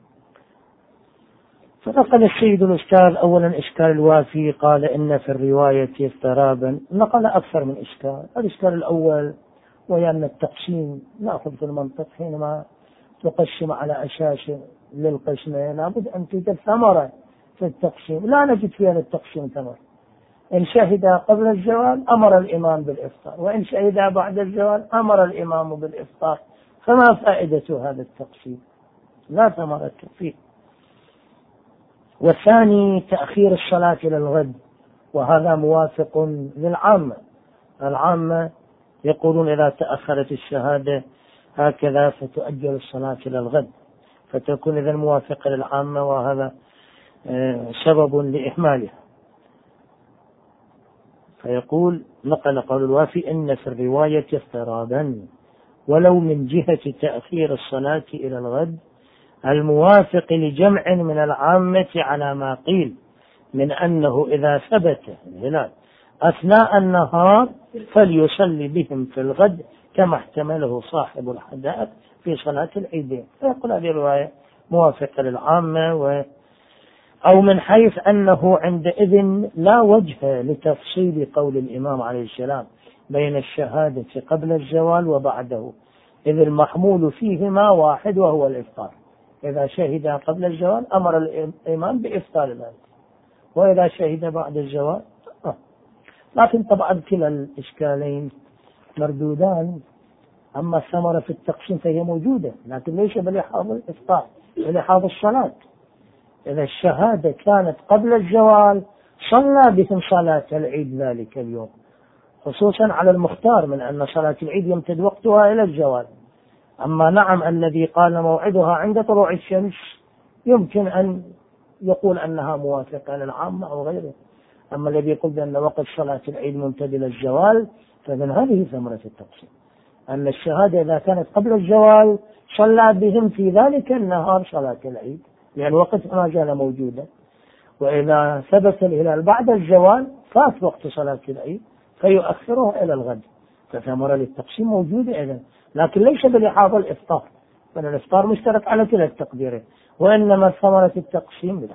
فنقل السيد الأستاذ أولا إشكال الوافي، قال إن في الرواية اضطرابا. نقل أكثر من إشكال. الإشكال الأول وهي أن التقسيم نأخذ في المنطق حينما تقسم على أساس للقسمين لابد أن توجد ثمرة في التقسيم، لا نجد في هذا التقسيم ثمرة. إن شهد قبل الزوال أمر الإمام بالإفطار، وإن شهد بعد الزوال أمر الإمام بالإفطار، فما فائدة هذا التقسيم؟ لا ثمرة فيه. والثاني تأخير الصلاة إلى الغد، وهذا موافق للعامة. العامة يقولون إذا تأخرت الشهادة هكذا فتؤجل الصلاة إلى الغد، فتكون إذا موافقة للعامة، وهذا سبب لإهمالها. فيقول نقل قول الوافي إن في الرواية اضطرابا ولو من جهة تأخير الصلاة إلى الغد الموافق لجمع من العامة على ما قيل من أنه إذا ثبت الهلال أثناء النهار فليصلي بهم في الغد كما احتمله صاحب الحدائق في صلاة العيدين. فيقول هذه الرواية موافقة للعامة، و أو من حيث أنه عندئذ لا وجه لتفصيل قول الإمام عليه السلام بين الشهادة قبل الزوال وبعده، إذ المحمول فيهما واحد وهو الإفطار. إذا شهد قبل الزوال أمر الإمام بإفطار ذلك، وإذا شهد بعد الزوال لكن طبعا كلا الإشكالين مردودان. أما الثمرة في التقسيم فهي موجودة، لكن ليس بلحاظ الإفطار، بلحاظ الصلاة. إذا الشهادة كانت قبل الزوال صلى بهم صلاة العيد ذلك اليوم، خصوصا على المختار من أن صلاة العيد يمتد وقتها إلى الزوال. أما نعم الذي قال موعدها عند طلوع الشمس يمكن أن يقول أنها موافقة للعامة أو غيره. أما الذي يقول بأن وقت صلاة العيد ممتد إلى الزوال فمن هذه ثمرة التقسيم، أن الشهادة إذا كانت قبل الزوال صلى بهم في ذلك النهار صلاة العيد لأن وقت ما زال موجودا، وإذا ثبت الهلال بعد الزوال فات وقت صلاة العيد فيؤخرها إلى الغد. فثمرة للتقسيم موجودة إذن، لكن ليس بلحاظ الإفطار، بل الإفطار مشترك على كلا التقديرين، وإنما ثمرة التقسيم بلا.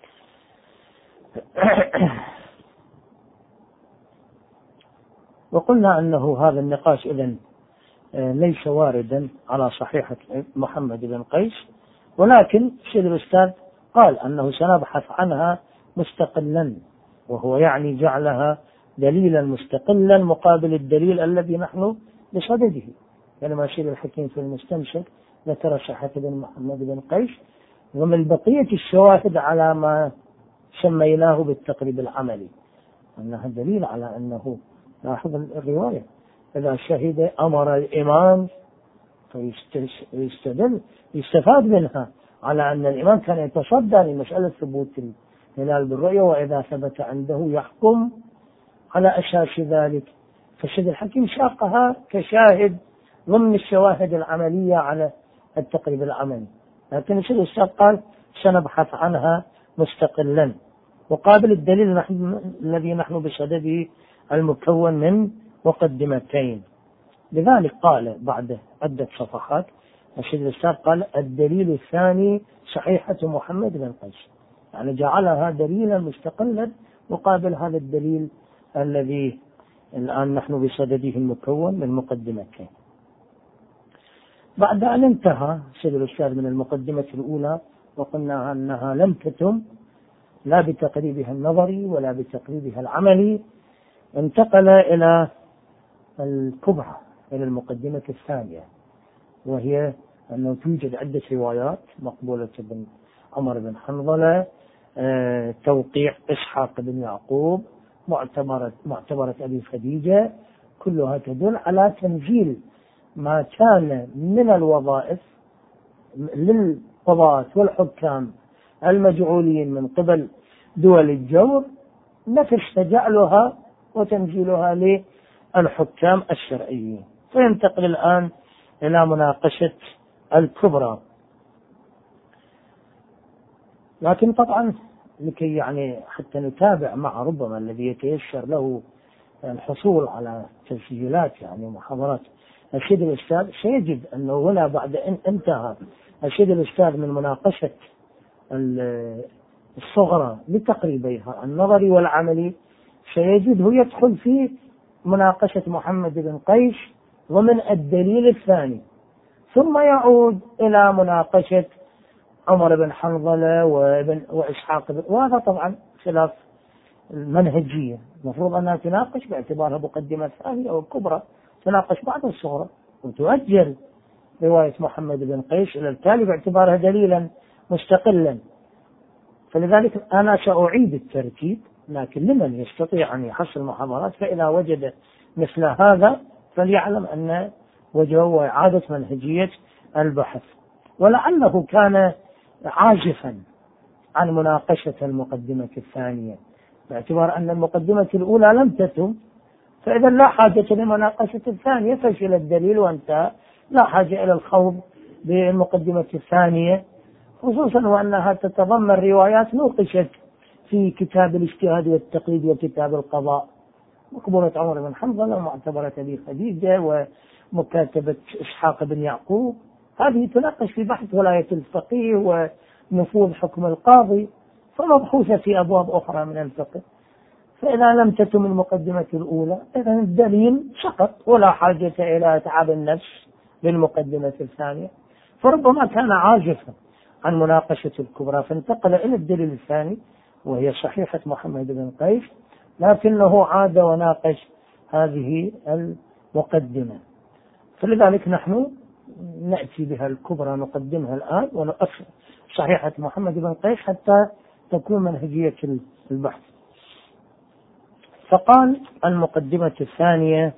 وقلنا أنه هذا النقاش إذن ليس واردا على صحيحة محمد بن قيس، ولكن سيد الأستاذ قال أنه سنبحث عنها مستقلا، وهو يعني جعلها دليلا مستقلا مقابل الدليل الذي نحن بصدده. يعني ما سيد الحكيم في المستمسك ذكر صحة بن محمد بن قيس، ومن بقية الشواهد على ما سميناه بالتقريب العملي أنها دليل على أنه، لاحظ الرواية، إذا شهد أمر الإمام فيستدل يستفاد منها على أن الإمام كان يتصدى لمسألة ثبوت الهلال بالرؤية، وإذا ثبت عنده يحكم على أساس ذلك. فالسيد الحكيم ساقها كشاهد ضمن الشواهد العملية على التقريب العملي، لكن السيد الأستاذ قال سنبحث عنها مستقلا وقابل الدليل نحن الذي نحن بصدده المكون من مقدمتين. لذلك قال بعد عدة صفحات السيد الأستاذ قال الدليل الثاني صحيحة محمد بن قيس، يعني جعلها دليلا مستقلا مقابل هذا الدليل الذي الآن نحن بصدده المكون من مقدمتين. بعد أن انتهى السيد الأستاذ من المقدمة الأولى وقلنا أنها لم تتم لا بتقريبها النظري ولا بتقريبها العملي، انتقل إلى الكبرى، إلى المقدمة الثانية، وهي أنه توجد عدة روايات مقبولة بن عمر بن حنظلة، اه توقيع إسحاق بن يعقوب، معتبرة, معتبرة أبي خديجة، كلها تدل على تنزيل ما كان من الوظائف للقضاة والحكام المجعولين من قبل دول الجور نفس تجعلها وتنزيلها للحكام الشرعيين. فينتقل الآن إلى مناقشة الكبرى. لكن طبعا لكي يعني حتى نتابع مع ربما الذي يتيسر له الحصول على تسجيلات يعني محاضرات السيد الأستاذ سيجد أنه هنا بعد أن انتهى السيد الأستاذ من مناقشة الصغرى لتقريبيها النظري والعملي سيجده يدخل في مناقشة محمد بن قيس ومن الدليل الثاني، ثم يعود إلى مناقشة عمر بن حنظلة وابن وإسحاق بن، وهذا طبعا خلاف المنهجية، المفروض أنها تناقش باعتبارها مقدمة ثانية أو كبرى، تناقش بعد الصغرى وتؤجل رواية محمد بن قيس إلى التالي باعتبارها دليلا مستقلا. فلذلك أنا سأعيد الترتيب، لكن لمن يستطيع أن يحصل محاضرات فإذا وجد مثل هذا فليعلم أن وجهه إعادة منهجية البحث، ولعله كان عاجفا عن مناقشة المقدمة الثانية باعتبار أن المقدمة الأولى لم تتم، فإذا لا حاجة لمناقشة الثانية، فشل الدليل وانتهى، لا حاجة إلى الخوض بالمقدمة الثانية، خصوصا وأنها تتضمن روايات نوقشت في كتاب الاجتهاد والتقليد وكتاب القضاء، مقبولة عمر بن حنظلة ومعتبرة أبي خديجة ومكاتبة إسحاق بن يعقوب، هذه تناقش في بحث ولاية الفقيه ونفوذ حكم القاضي، فمبحوثة في أبواب أخرى من الفقه. فإذا لم تتم المقدمة الأولى إذا الدليل سقط ولا حاجة إلى تعب النفس للمقدمة الثانية، فربما كان عاجفا عن مناقشة الكبرى فانتقل إلى الدليل الثاني وهي صحيحة محمد بن قيس، لكنه عاد وناقش هذه المقدمة، فلذلك نحن نأتي بها الكبرى نقدمها الآن ونؤخر صحيحة محمد بن قيس حتى تكون منهجية البحث. فقال المقدمة الثانية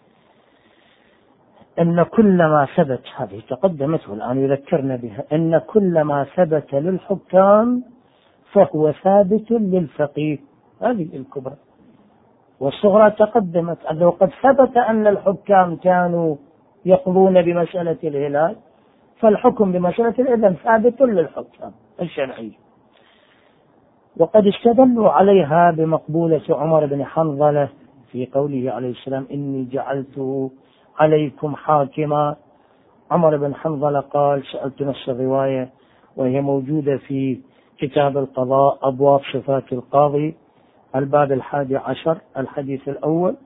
أن كل ما ثبت، هذه تقدمت والآن يذكرنا بها، أن كل ما ثبت للحكام فهو ثابت للفقيه. هذه الكبرى. والصغرى تقدمت أنه قد ثبت أن الحكام كانوا يقضون بمسألة الهلال، فالحكم بمسألة الإذن ثابت للحكام الشرعي. وقد استدلوا عليها بمقبولة عمر بن حنظلة في قوله عليه السلام إني جعلته عليكم حاكما. عمر بن حنظلة قال، سألت نفس الرواية وهي موجودة في كتاب القضاء أبواب صفات القاضي الباب الحادي عشر الحديث الأول،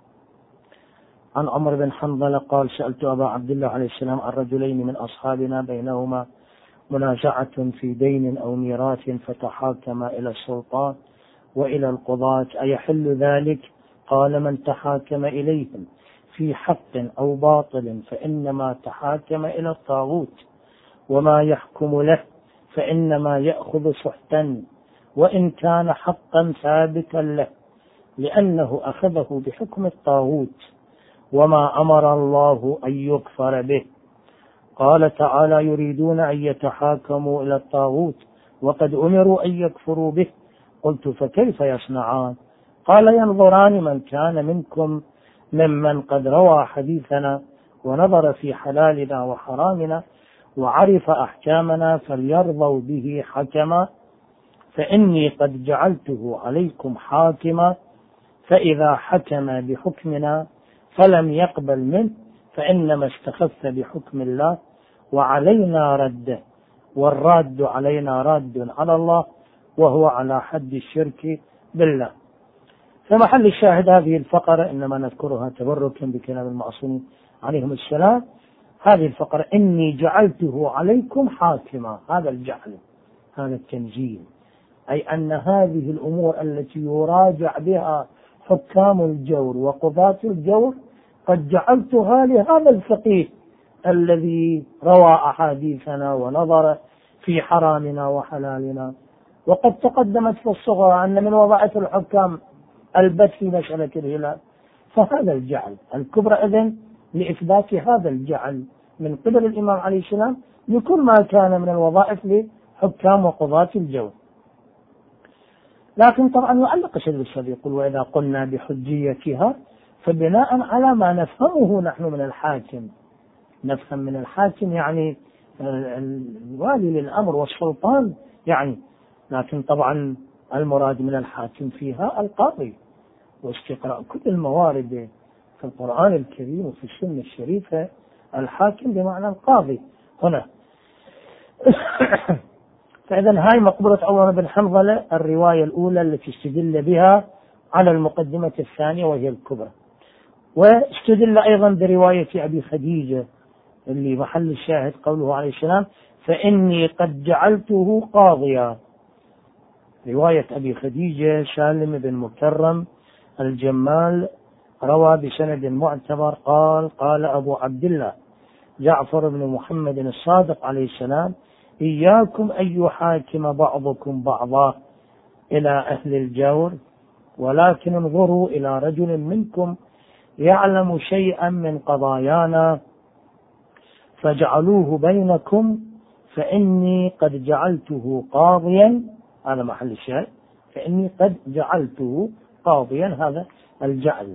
عن عمر بن حنظلة قال سألت أبا عبد الله عليه السلام عن رجلين من أصحابنا بينهما منازعة في دين أو ميراث فتحاكما إلى السلطان وإلى القضاة أيحل ذلك؟ قال من تحاكم إليهم في حق أو باطل فإنما تحاكم إلى الطاغوت، وما يحكم له فإنما يأخذ سحتا وإن كان حقا ثابتا له، لأنه أخذه بحكم الطاغوت وما أمر الله أن يكفر به. قال تعالى يريدون أن يتحاكموا إلى الطاغوت وقد أمروا أن يكفروا به. قلت فكيف يصنعان؟ قال ينظران من كان منكم ممن قد روى حديثنا ونظر في حلالنا وحرامنا وعرف أحكامنا فليرضوا به حكما، فإني قد جعلته عليكم حاكما، فإذا حكم بحكمنا فلم يقبل منه فإنما استخف بحكم الله وعلينا رد، والراد علينا راد على الله وهو على حد الشرك بالله. فمحل الشاهد هذه الفقرة إنما نذكرها تبركا بكلام المعصومين عليهم السلام. هذه الفقرة إني جعلته عليكم حاكما، هذا الجعل، هذا التنزيل، أي أن هذه الأمور التي يراجع بها حكام الجور وقضاة الجور قد جعلتها لهذا الفقيه الذي روى أحاديثنا ونظر في حرامنا وحلالنا. وقد تقدمت في الصغرى أن من وضعة الحكام البت في مسألة الهلال، فهذا الجعل الكبرى إذن لإثبات هذا الجعل من قبل الإمام عليه السلام لكل ما كان من الوظائف لحكام وقضاة الجور. لكن طبعا يعلق شيخ الإسلام يقول وإذا قلنا بحجيتها فبناء على ما نفهمه نحن من الحاكم، نفهم من الحاكم يعني الوالي للأمر والسلطان يعني، لكن طبعا المراد من الحاكم فيها القاضي، واستقراء كل الموارد في القرآن الكريم وفي السنة الشريفة الحاكم بمعنى القاضي هنا. فإذا هاي مقبولة عمر بن حنظلة الرواية الأولى التي استدل بها على المقدمة الثانية وهي الكبرى. واستدل أيضا برواية أبي خديجة اللي محل الشاهد قوله عليه السلام فإني قد جعلته قاضيا. رواية أبي خديجة سالم بن مكرم الجمال روى بسند معتبر قال قال أبو عبد الله جعفر بن محمد الصادق عليه السلام إياكم أن يحاكم بعضكم بعضا إلى أهل الجور، ولكن انظروا إلى رجل منكم يعلم شيئا من قضايانا فجعلوه بينكم فإني قد جعلته قاضيا. هذا محل الشاهد، فإني قد جعلته قاضيا، هذا الجعل.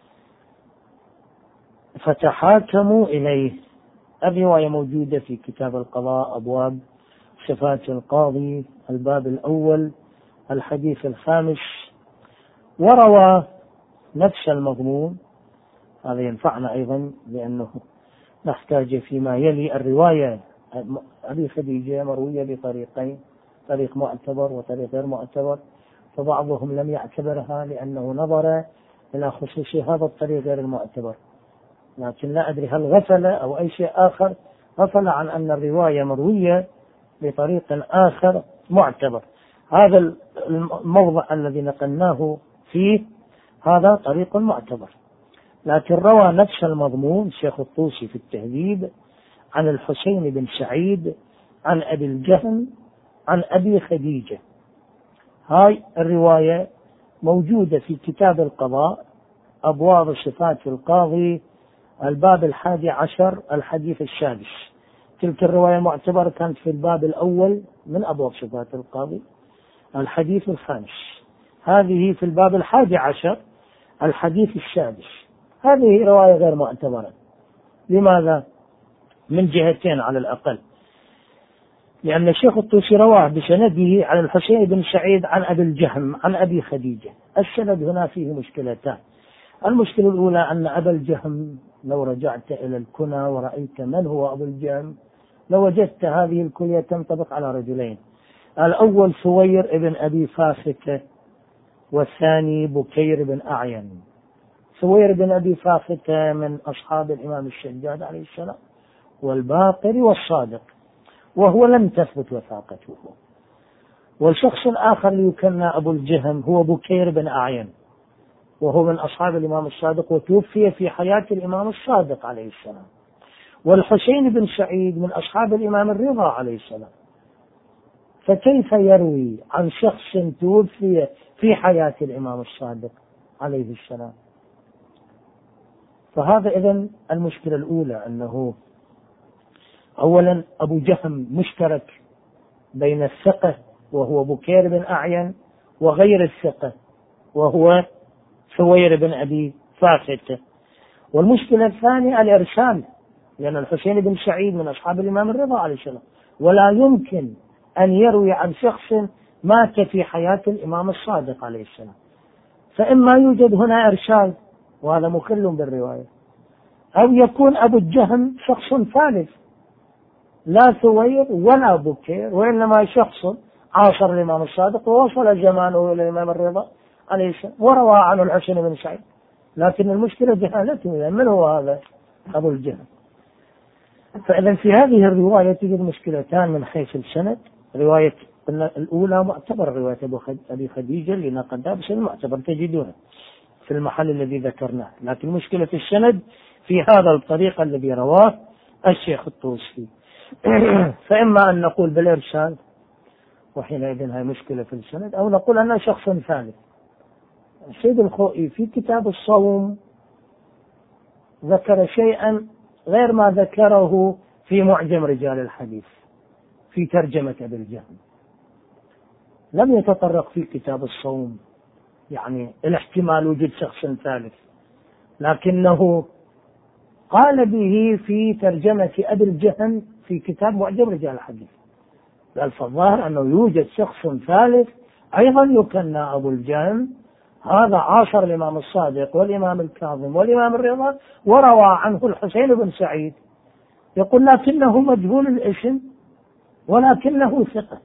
فتحاكموا إليه. الرواية موجودة في كتاب القضاء أبواب صفات القاضي الباب الأول الحديث الخامس. وروى نفس المضمون، هذا ينفعنا أيضا لأنه نحتاج فيما يلي الرواية أبي خديجة مروية بطريقين، طريق معتبر وطريق غير معتبر، فبعضهم لم يعتبرها لأنه نظر إلى خصوص هذا الطريق غير المعتبر، لكن لا أدري هل غفل أو أي شيء آخر، غفل عن أن الرواية مروية بطريق آخر معتبر. هذا الموضع الذي نقلناه فيه هذا طريق معتبر. لكن روى نفس المضمون شيخ الطوسي في التهذيب عن الحسين بن سعيد عن أبي الجهم عن أبي خديجة. هاي الرواية موجودة في كتاب القضاء أبواب صفات القاضي الباب الحادي عشر الحديث السادس. تلك الرواية معتبرة كانت في الباب الأول من أبواب صفات القاضي الحديث الخامس، هذه في الباب الحادي عشر الحديث السادس. هذه رواية غير معتبرة. لماذا؟ من جهتين على الأقل. لأن الشيخ الطوسي رواه بسنده عن الحسين بن سعيد عن أبي الجهم عن أبي خديجة. السند هنا فيه مشكلتان. المشكلة الأولى أن أبا الجهم لو رجعت إلى الكنى ورأيت من هو أبو الجهم لوجدت هذه الكنية تنطبق على رجلين، الأول سوير بن أبي فاختة والثاني بكير بن أعين. سوير بن أبي فاختة من أصحاب الإمام الشداد عليه السلام والباقر والصادق، وهو لم تثبت وثاقته. والشخص الآخر اللي يكنى أبو الجهم هو بكير بن أعين، وهو من أصحاب الإمام الصادق وتوفي في حياة الإمام الصادق عليه السلام. والحسين بن سعيد من أصحاب الإمام الرضا عليه السلام، فكيف يروي عن شخص توفي في حياة الإمام الصادق عليه السلام؟ فهذا إذن المشكلة الأولى، أنه أولا أبو جهم مشترك بين الثقة وهو بكير بن أعين وغير الثقة وهو سوير بن أبي فاختة. والمشكلة الثانية الإرسال، لأن الحسين بن سعيد من أصحاب الإمام الرضا عليه السلام، ولا يمكن أن يروي عن شخص مات في حياة الإمام الصادق عليه السلام، فإما يوجد هنا إرسال وهذا مخل بالرواية، أو يكون أبو الجهم شخص ثالث لا سوير ولا بكير، وإنما شخص عاصر الإمام الصادق ووصل زمانه إلى الإمام الرضا عليه السلام وروى عنه الحسين بن سعيد، لكن المشكلة جهالته من هو هذا أبو الجهم. فإذا في هذه الرواية تجد مشكلتان من حيث السند. رواية الأولى معتبر، رواية أبي خديجة اللي نقدها بس المعتبر تجدونه في المحل الذي ذكرناه، لكن مشكلة السند في هذا الطريق الذي رواه الشيخ الطوسي. فإما أن نقول بالإرسال وحينئذ هي مشكلة في السند، أو نقول أنه شخص ثالث. السيد الخوئي في كتاب الصوم ذكر شيئا غير ما ذكره في معجم رجال الحديث في ترجمة أبي الجهم. لم يتطرق في كتاب الصوم يعني الاحتمال وجود شخص ثالث، لكنه قال به في ترجمة أبي الجهم في كتاب معجم رجال الحديث. قال فالظاهر أنه يوجد شخص ثالث أيضا يكنى أبو الجهم، هذا عاصر الإمام الصادق والإمام الكاظم والإمام الرضا وروى عنه الحسين بن سعيد. يقول لكنه مجهول الاسم ولكنه ثقة.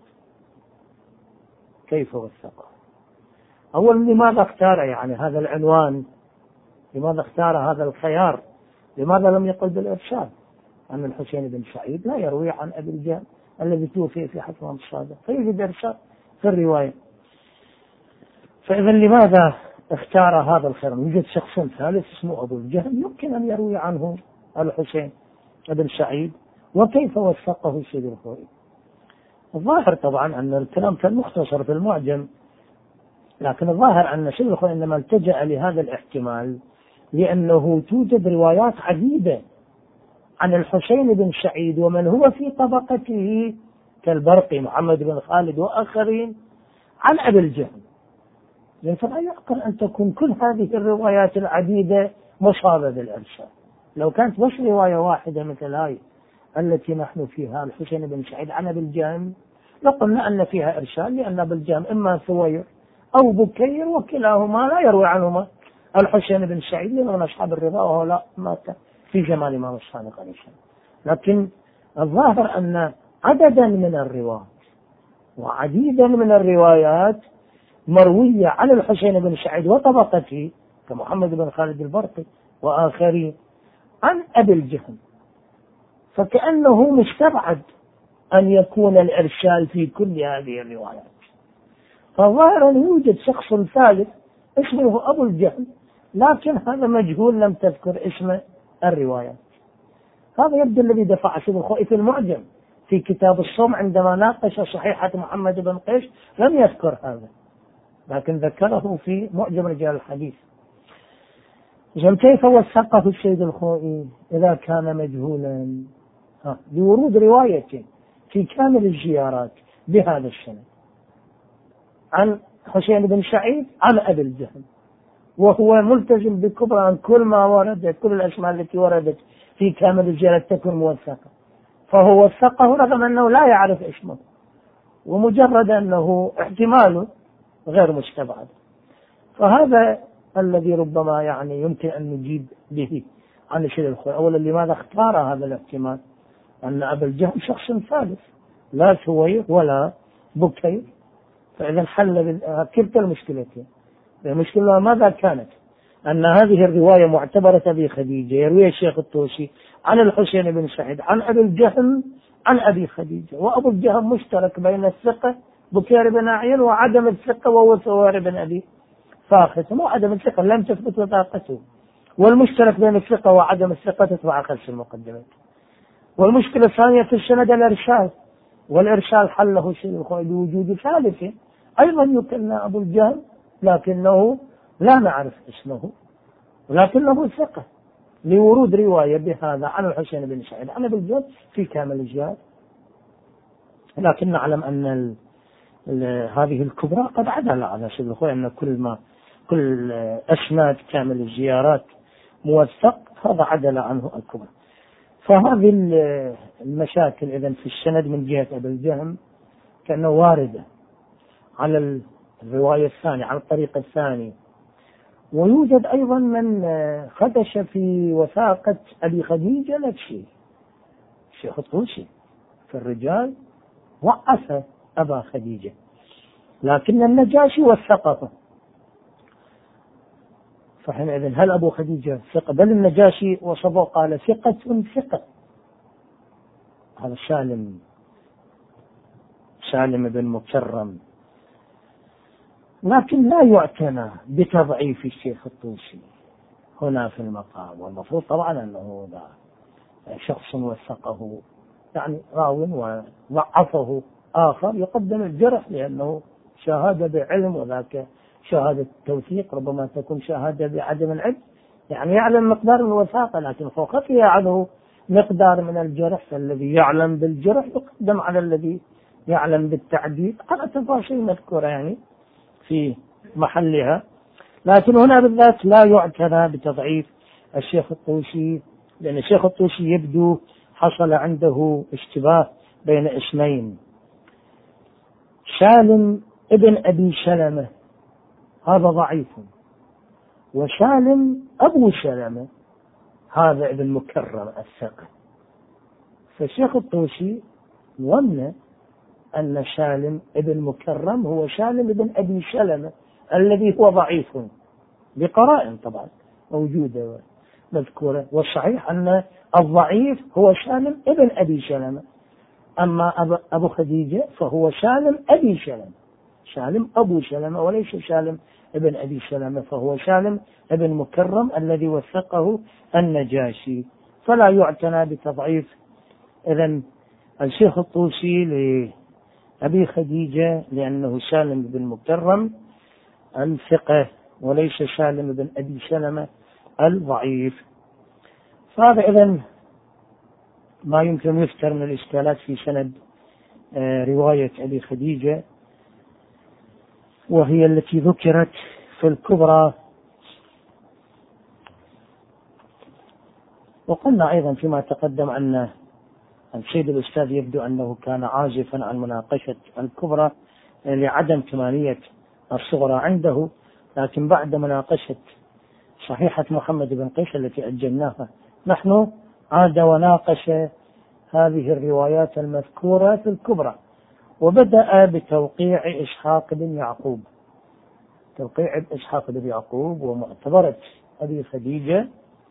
كيف هو الثقة؟ أولا لماذا اختار يعني هذا العنوان؟ لماذا اختار هذا الخيار؟ لماذا لم يقل بالإرسال أن الحسين بن سعيد لا يروي عن أبي الجهم الذي توفي في حياة الإمام الصادق، فيجد إرسال في الرواية. فإذا لماذا اختار هذا الخيار؟ يوجد شخص ثالث اسمه أبو الجهم يمكن أن يروي عنه الحسين بن سعيد، وكيف وثقه السيد الخوئي؟ الظاهر طبعا أن الكلام كان مختصر في المعجم، لكن الظاهر أن السيد الخوئي إنما التجأ لهذا الاحتمال لأنه توجد روايات عديدة عن الحسين بن سعيد ومن هو في طبقته كالبرقي محمد بن خالد وآخرين عن أبي الجهم. فلا يعقل أن تكون كل هذه الروايات العديدة مصابة بالإرسال. لو كانت بس رواية واحدة مثل هاي التي نحن فيها الحسين بن سعيد عن أبي الجهم لقلنا أن فيها إرسال، لأن أبي الجهم إما ثوير أو بكير وكلاهما لا يروي عنهما الحسين بن سعيد من أصحاب الرضا وهو لا مات في زمان الإمام الصادق عليه السلام. لكن الظاهر أن عددا من الروايات وعديدا من الروايات مروية عن الحسين بن سعيد وطبقته كمحمد بن خالد البرقي وآخرين عن أبي الجهم، فكأنه مستبعد أن يكون الإرسال في كل هذه الروايات. فالظاهر أن يوجد شخص ثالث اسمه أبو الجهم، لكن هذا مجهول لم تذكر اسم الرواية. هذا يبدو الذي دفع سيد الخوئي في المعجم في كتاب الصوم عندما ناقش صحيحة محمد بن قيس لم يذكر هذا، لكن ذكره في معجم رجال الحديث. إذن كيف وثقه السيد الخوئي إذا كان مجهولا؟ لورود رواية في كامل الزيارات بهذا السند عن حسين بن سعيد عن أبي الجهم، وهو ملتزم بكبرى عن كل ما ورد، كل الأسماء التي وردت في كامل الزيارات تكون موثقة، فهو وثقه رغم أنه لا يعرف اسمه، ومجرد أنه احتمال غير مستبعد. فهذا الذي ربما يعني يمكن أن نجيب به عن السيد الخوئي. أولا، لماذا اختار هذا الاحتمال؟ أن أبا الجهم شخص ثالث، لا ثوير ولا بكير، فإذا حل كلتا المشكلتين. المشكلة ماذا كانت؟ أن هذه الرواية معتبرة أبي خديجة، يروي الشيخ الطوسي عن الحسين بن سعيد عن أبي الجهم عن أبي خديجة، وأبو الجهم مشترك بين الثقة بكير بن أعين وعدم الثقة وهو ثوار بن أبي فاخت، مو عدم الثقة لم تثبت وثاقته، والمشترك بين الثقة وعدم الثقة تتبع خلف المقدمات. والمشكلة الثانية في السند الإرسال، والإرسال حله سيد الخوئي بوجود ثالث أيضا يكنى أبو الجهم، لكنه لا نعرف اسمه، ولكنه ثقة لورود رواية بهذا عن الحسين بن سعيد عن أبي الجهم في كامل الزيارات. لكن نعلم أن ال ال هذه الكبرى قد عدل على سيد الخوئي أن كل ما كل أسناد كامل الزيارات موثق، هذا عدل عنه الكبرى. فهذه المشاكل إذن في السند من جهة أبي الجهم كأنه واردة على الرواية الثانية على الطريق الثاني. ويوجد أيضا من خدش في وثاقة أبي خديجة نفسه، الشيخ الطوسي في الرجال وقف أبا خديجة، لكن النجاشي وثقه. فحينئذ هل أبو خديجة ثقة؟ بل النجاشي وصفه قال ثقة ثقة. هذا سالم سالم بن مكرم، لكن لا يعتنى بتضعيف الشيخ الطوسي هنا في المقام، والمفروض طبعا أنه شخص وثقه يعني راو وضعفه آخر يقدم الجرح لأنه شهادة بعلم، وذاك شهادة توثيق ربما تكون شهادة بعدم العلم، يعني يعلم مقدار الوثاقة لكن خفي عنه مقدار من الجرح، فالذي يعلم بالجرح يقدم على الذي يعلم بالتعديل على تفاصيل مذكورة يعني في محلها. لكن هنا بالذات لا يعتنى بتضعيف الشيخ الطوسي، لأن الشيخ الطوسي يبدو حصل عنده اشتباه بين اسمين، سالم ابن أبي سلمة هذا ضعيف، وسالم أبو سلمة هذا ابن مكرم الثقة. فالشيخ الطوسي ظن أن سالم ابن مكرم هو سالم ابن أبي سلمة الذي هو ضعيف بقرائن طبعا موجودة مذكورة، والصحيح أن الضعيف هو سالم ابن أبي سلمة، أما أبو خديجة فهو سالم أبي سلمة، سالم أبو سلمة وليس سالم ابن أبي سلمة، فهو سالم ابن مكرم الذي وثقه النجاشي. فلا يعتنى بتضعيف إذن الشيخ الطوسي لأبي خديجة لأنه سالم بن مكرم الثقة وليس سالم بن أبي سلمة الضعيف. فهذا إذن ما يمكن يفتر من الإشكالات في سند رواية أبي خديجة، وهي التي ذكرت في الكبرى. وقلنا أيضا فيما تقدم أن السيد الأستاذ يبدو أنه كان عازفا عن مناقشة الكبرى لعدم كمالية الصغرى عنده، لكن بعد مناقشة صحيحة محمد بن قيس التي أجلناها نحن عاد وناقش هذه الروايات المذكورة في الكبرى، وبدأ بتوقيع إسحاق بن يعقوب، توقيع إسحاق بن يعقوب ومعتبرة أبي خديجة،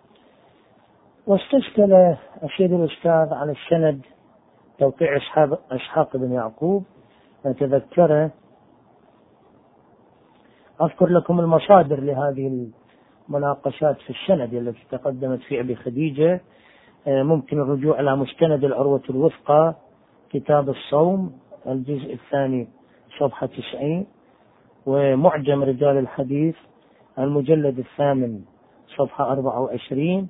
واستشكل السيد الأستاذ على السند توقيع إسحاق بن يعقوب، فتذكر أذكر لكم المصادر لهذه المناقشات في السند التي تقدمت في أبي خديجة. ممكن الرجوع إلى مستند العروة الوثقى كتاب الصوم الجزء الثاني صفحة تسعين، ومعجم رجال الحديث المجلد الثامن صفحة أربعة وعشرين،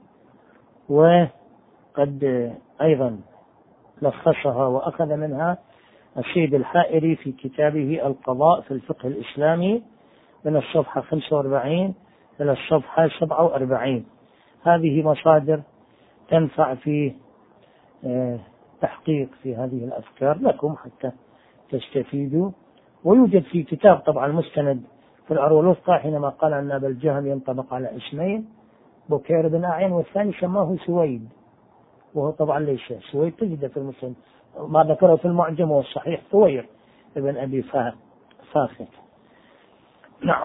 وقد أيضا لخصها وأخذ منها السيد الحائري في كتابه القضاء في الفقه الإسلامي من الصفحة خمسة وأربعين إلى الصفحة سبعة وأربعين. هذه مصادر تنفع في تحقيق في هذه الأفكار لكم حتى تستفيدوا. ويوجد في كتاب طبعا المستند في العروة الوثقى حينما قال أن أبا الجهم ينطبق على اسمين، بكير بن أعين، والثاني سماه سويد، وهو طبعا ليس سويد تجد في المسلم، ما ذكره في المعجم والصحيح ثوير ابن أبي فاخر. نعم.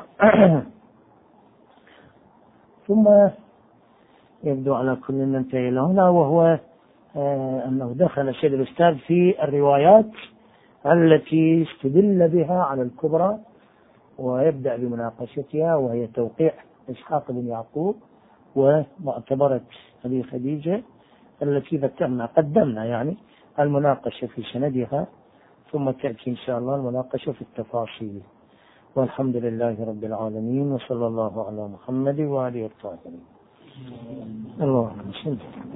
ثم يبدو على كل ننتهي له هنا، وهو آه أنه دخل سيد الأستاذ في الروايات التي استدل بها على الكبرى، ويبدأ بمناقشتها، وهي توقيع إسحاق بن يعقوب ومعتبرة أبي خديجة التي ذكرنا قدمنا يعني المناقشة في سندها، ثم تأتي إن شاء الله المناقشة في التفاصيل. والحمد لله رب العالمين، وصلى الله على محمد وآله الطاهرين. اللهم صل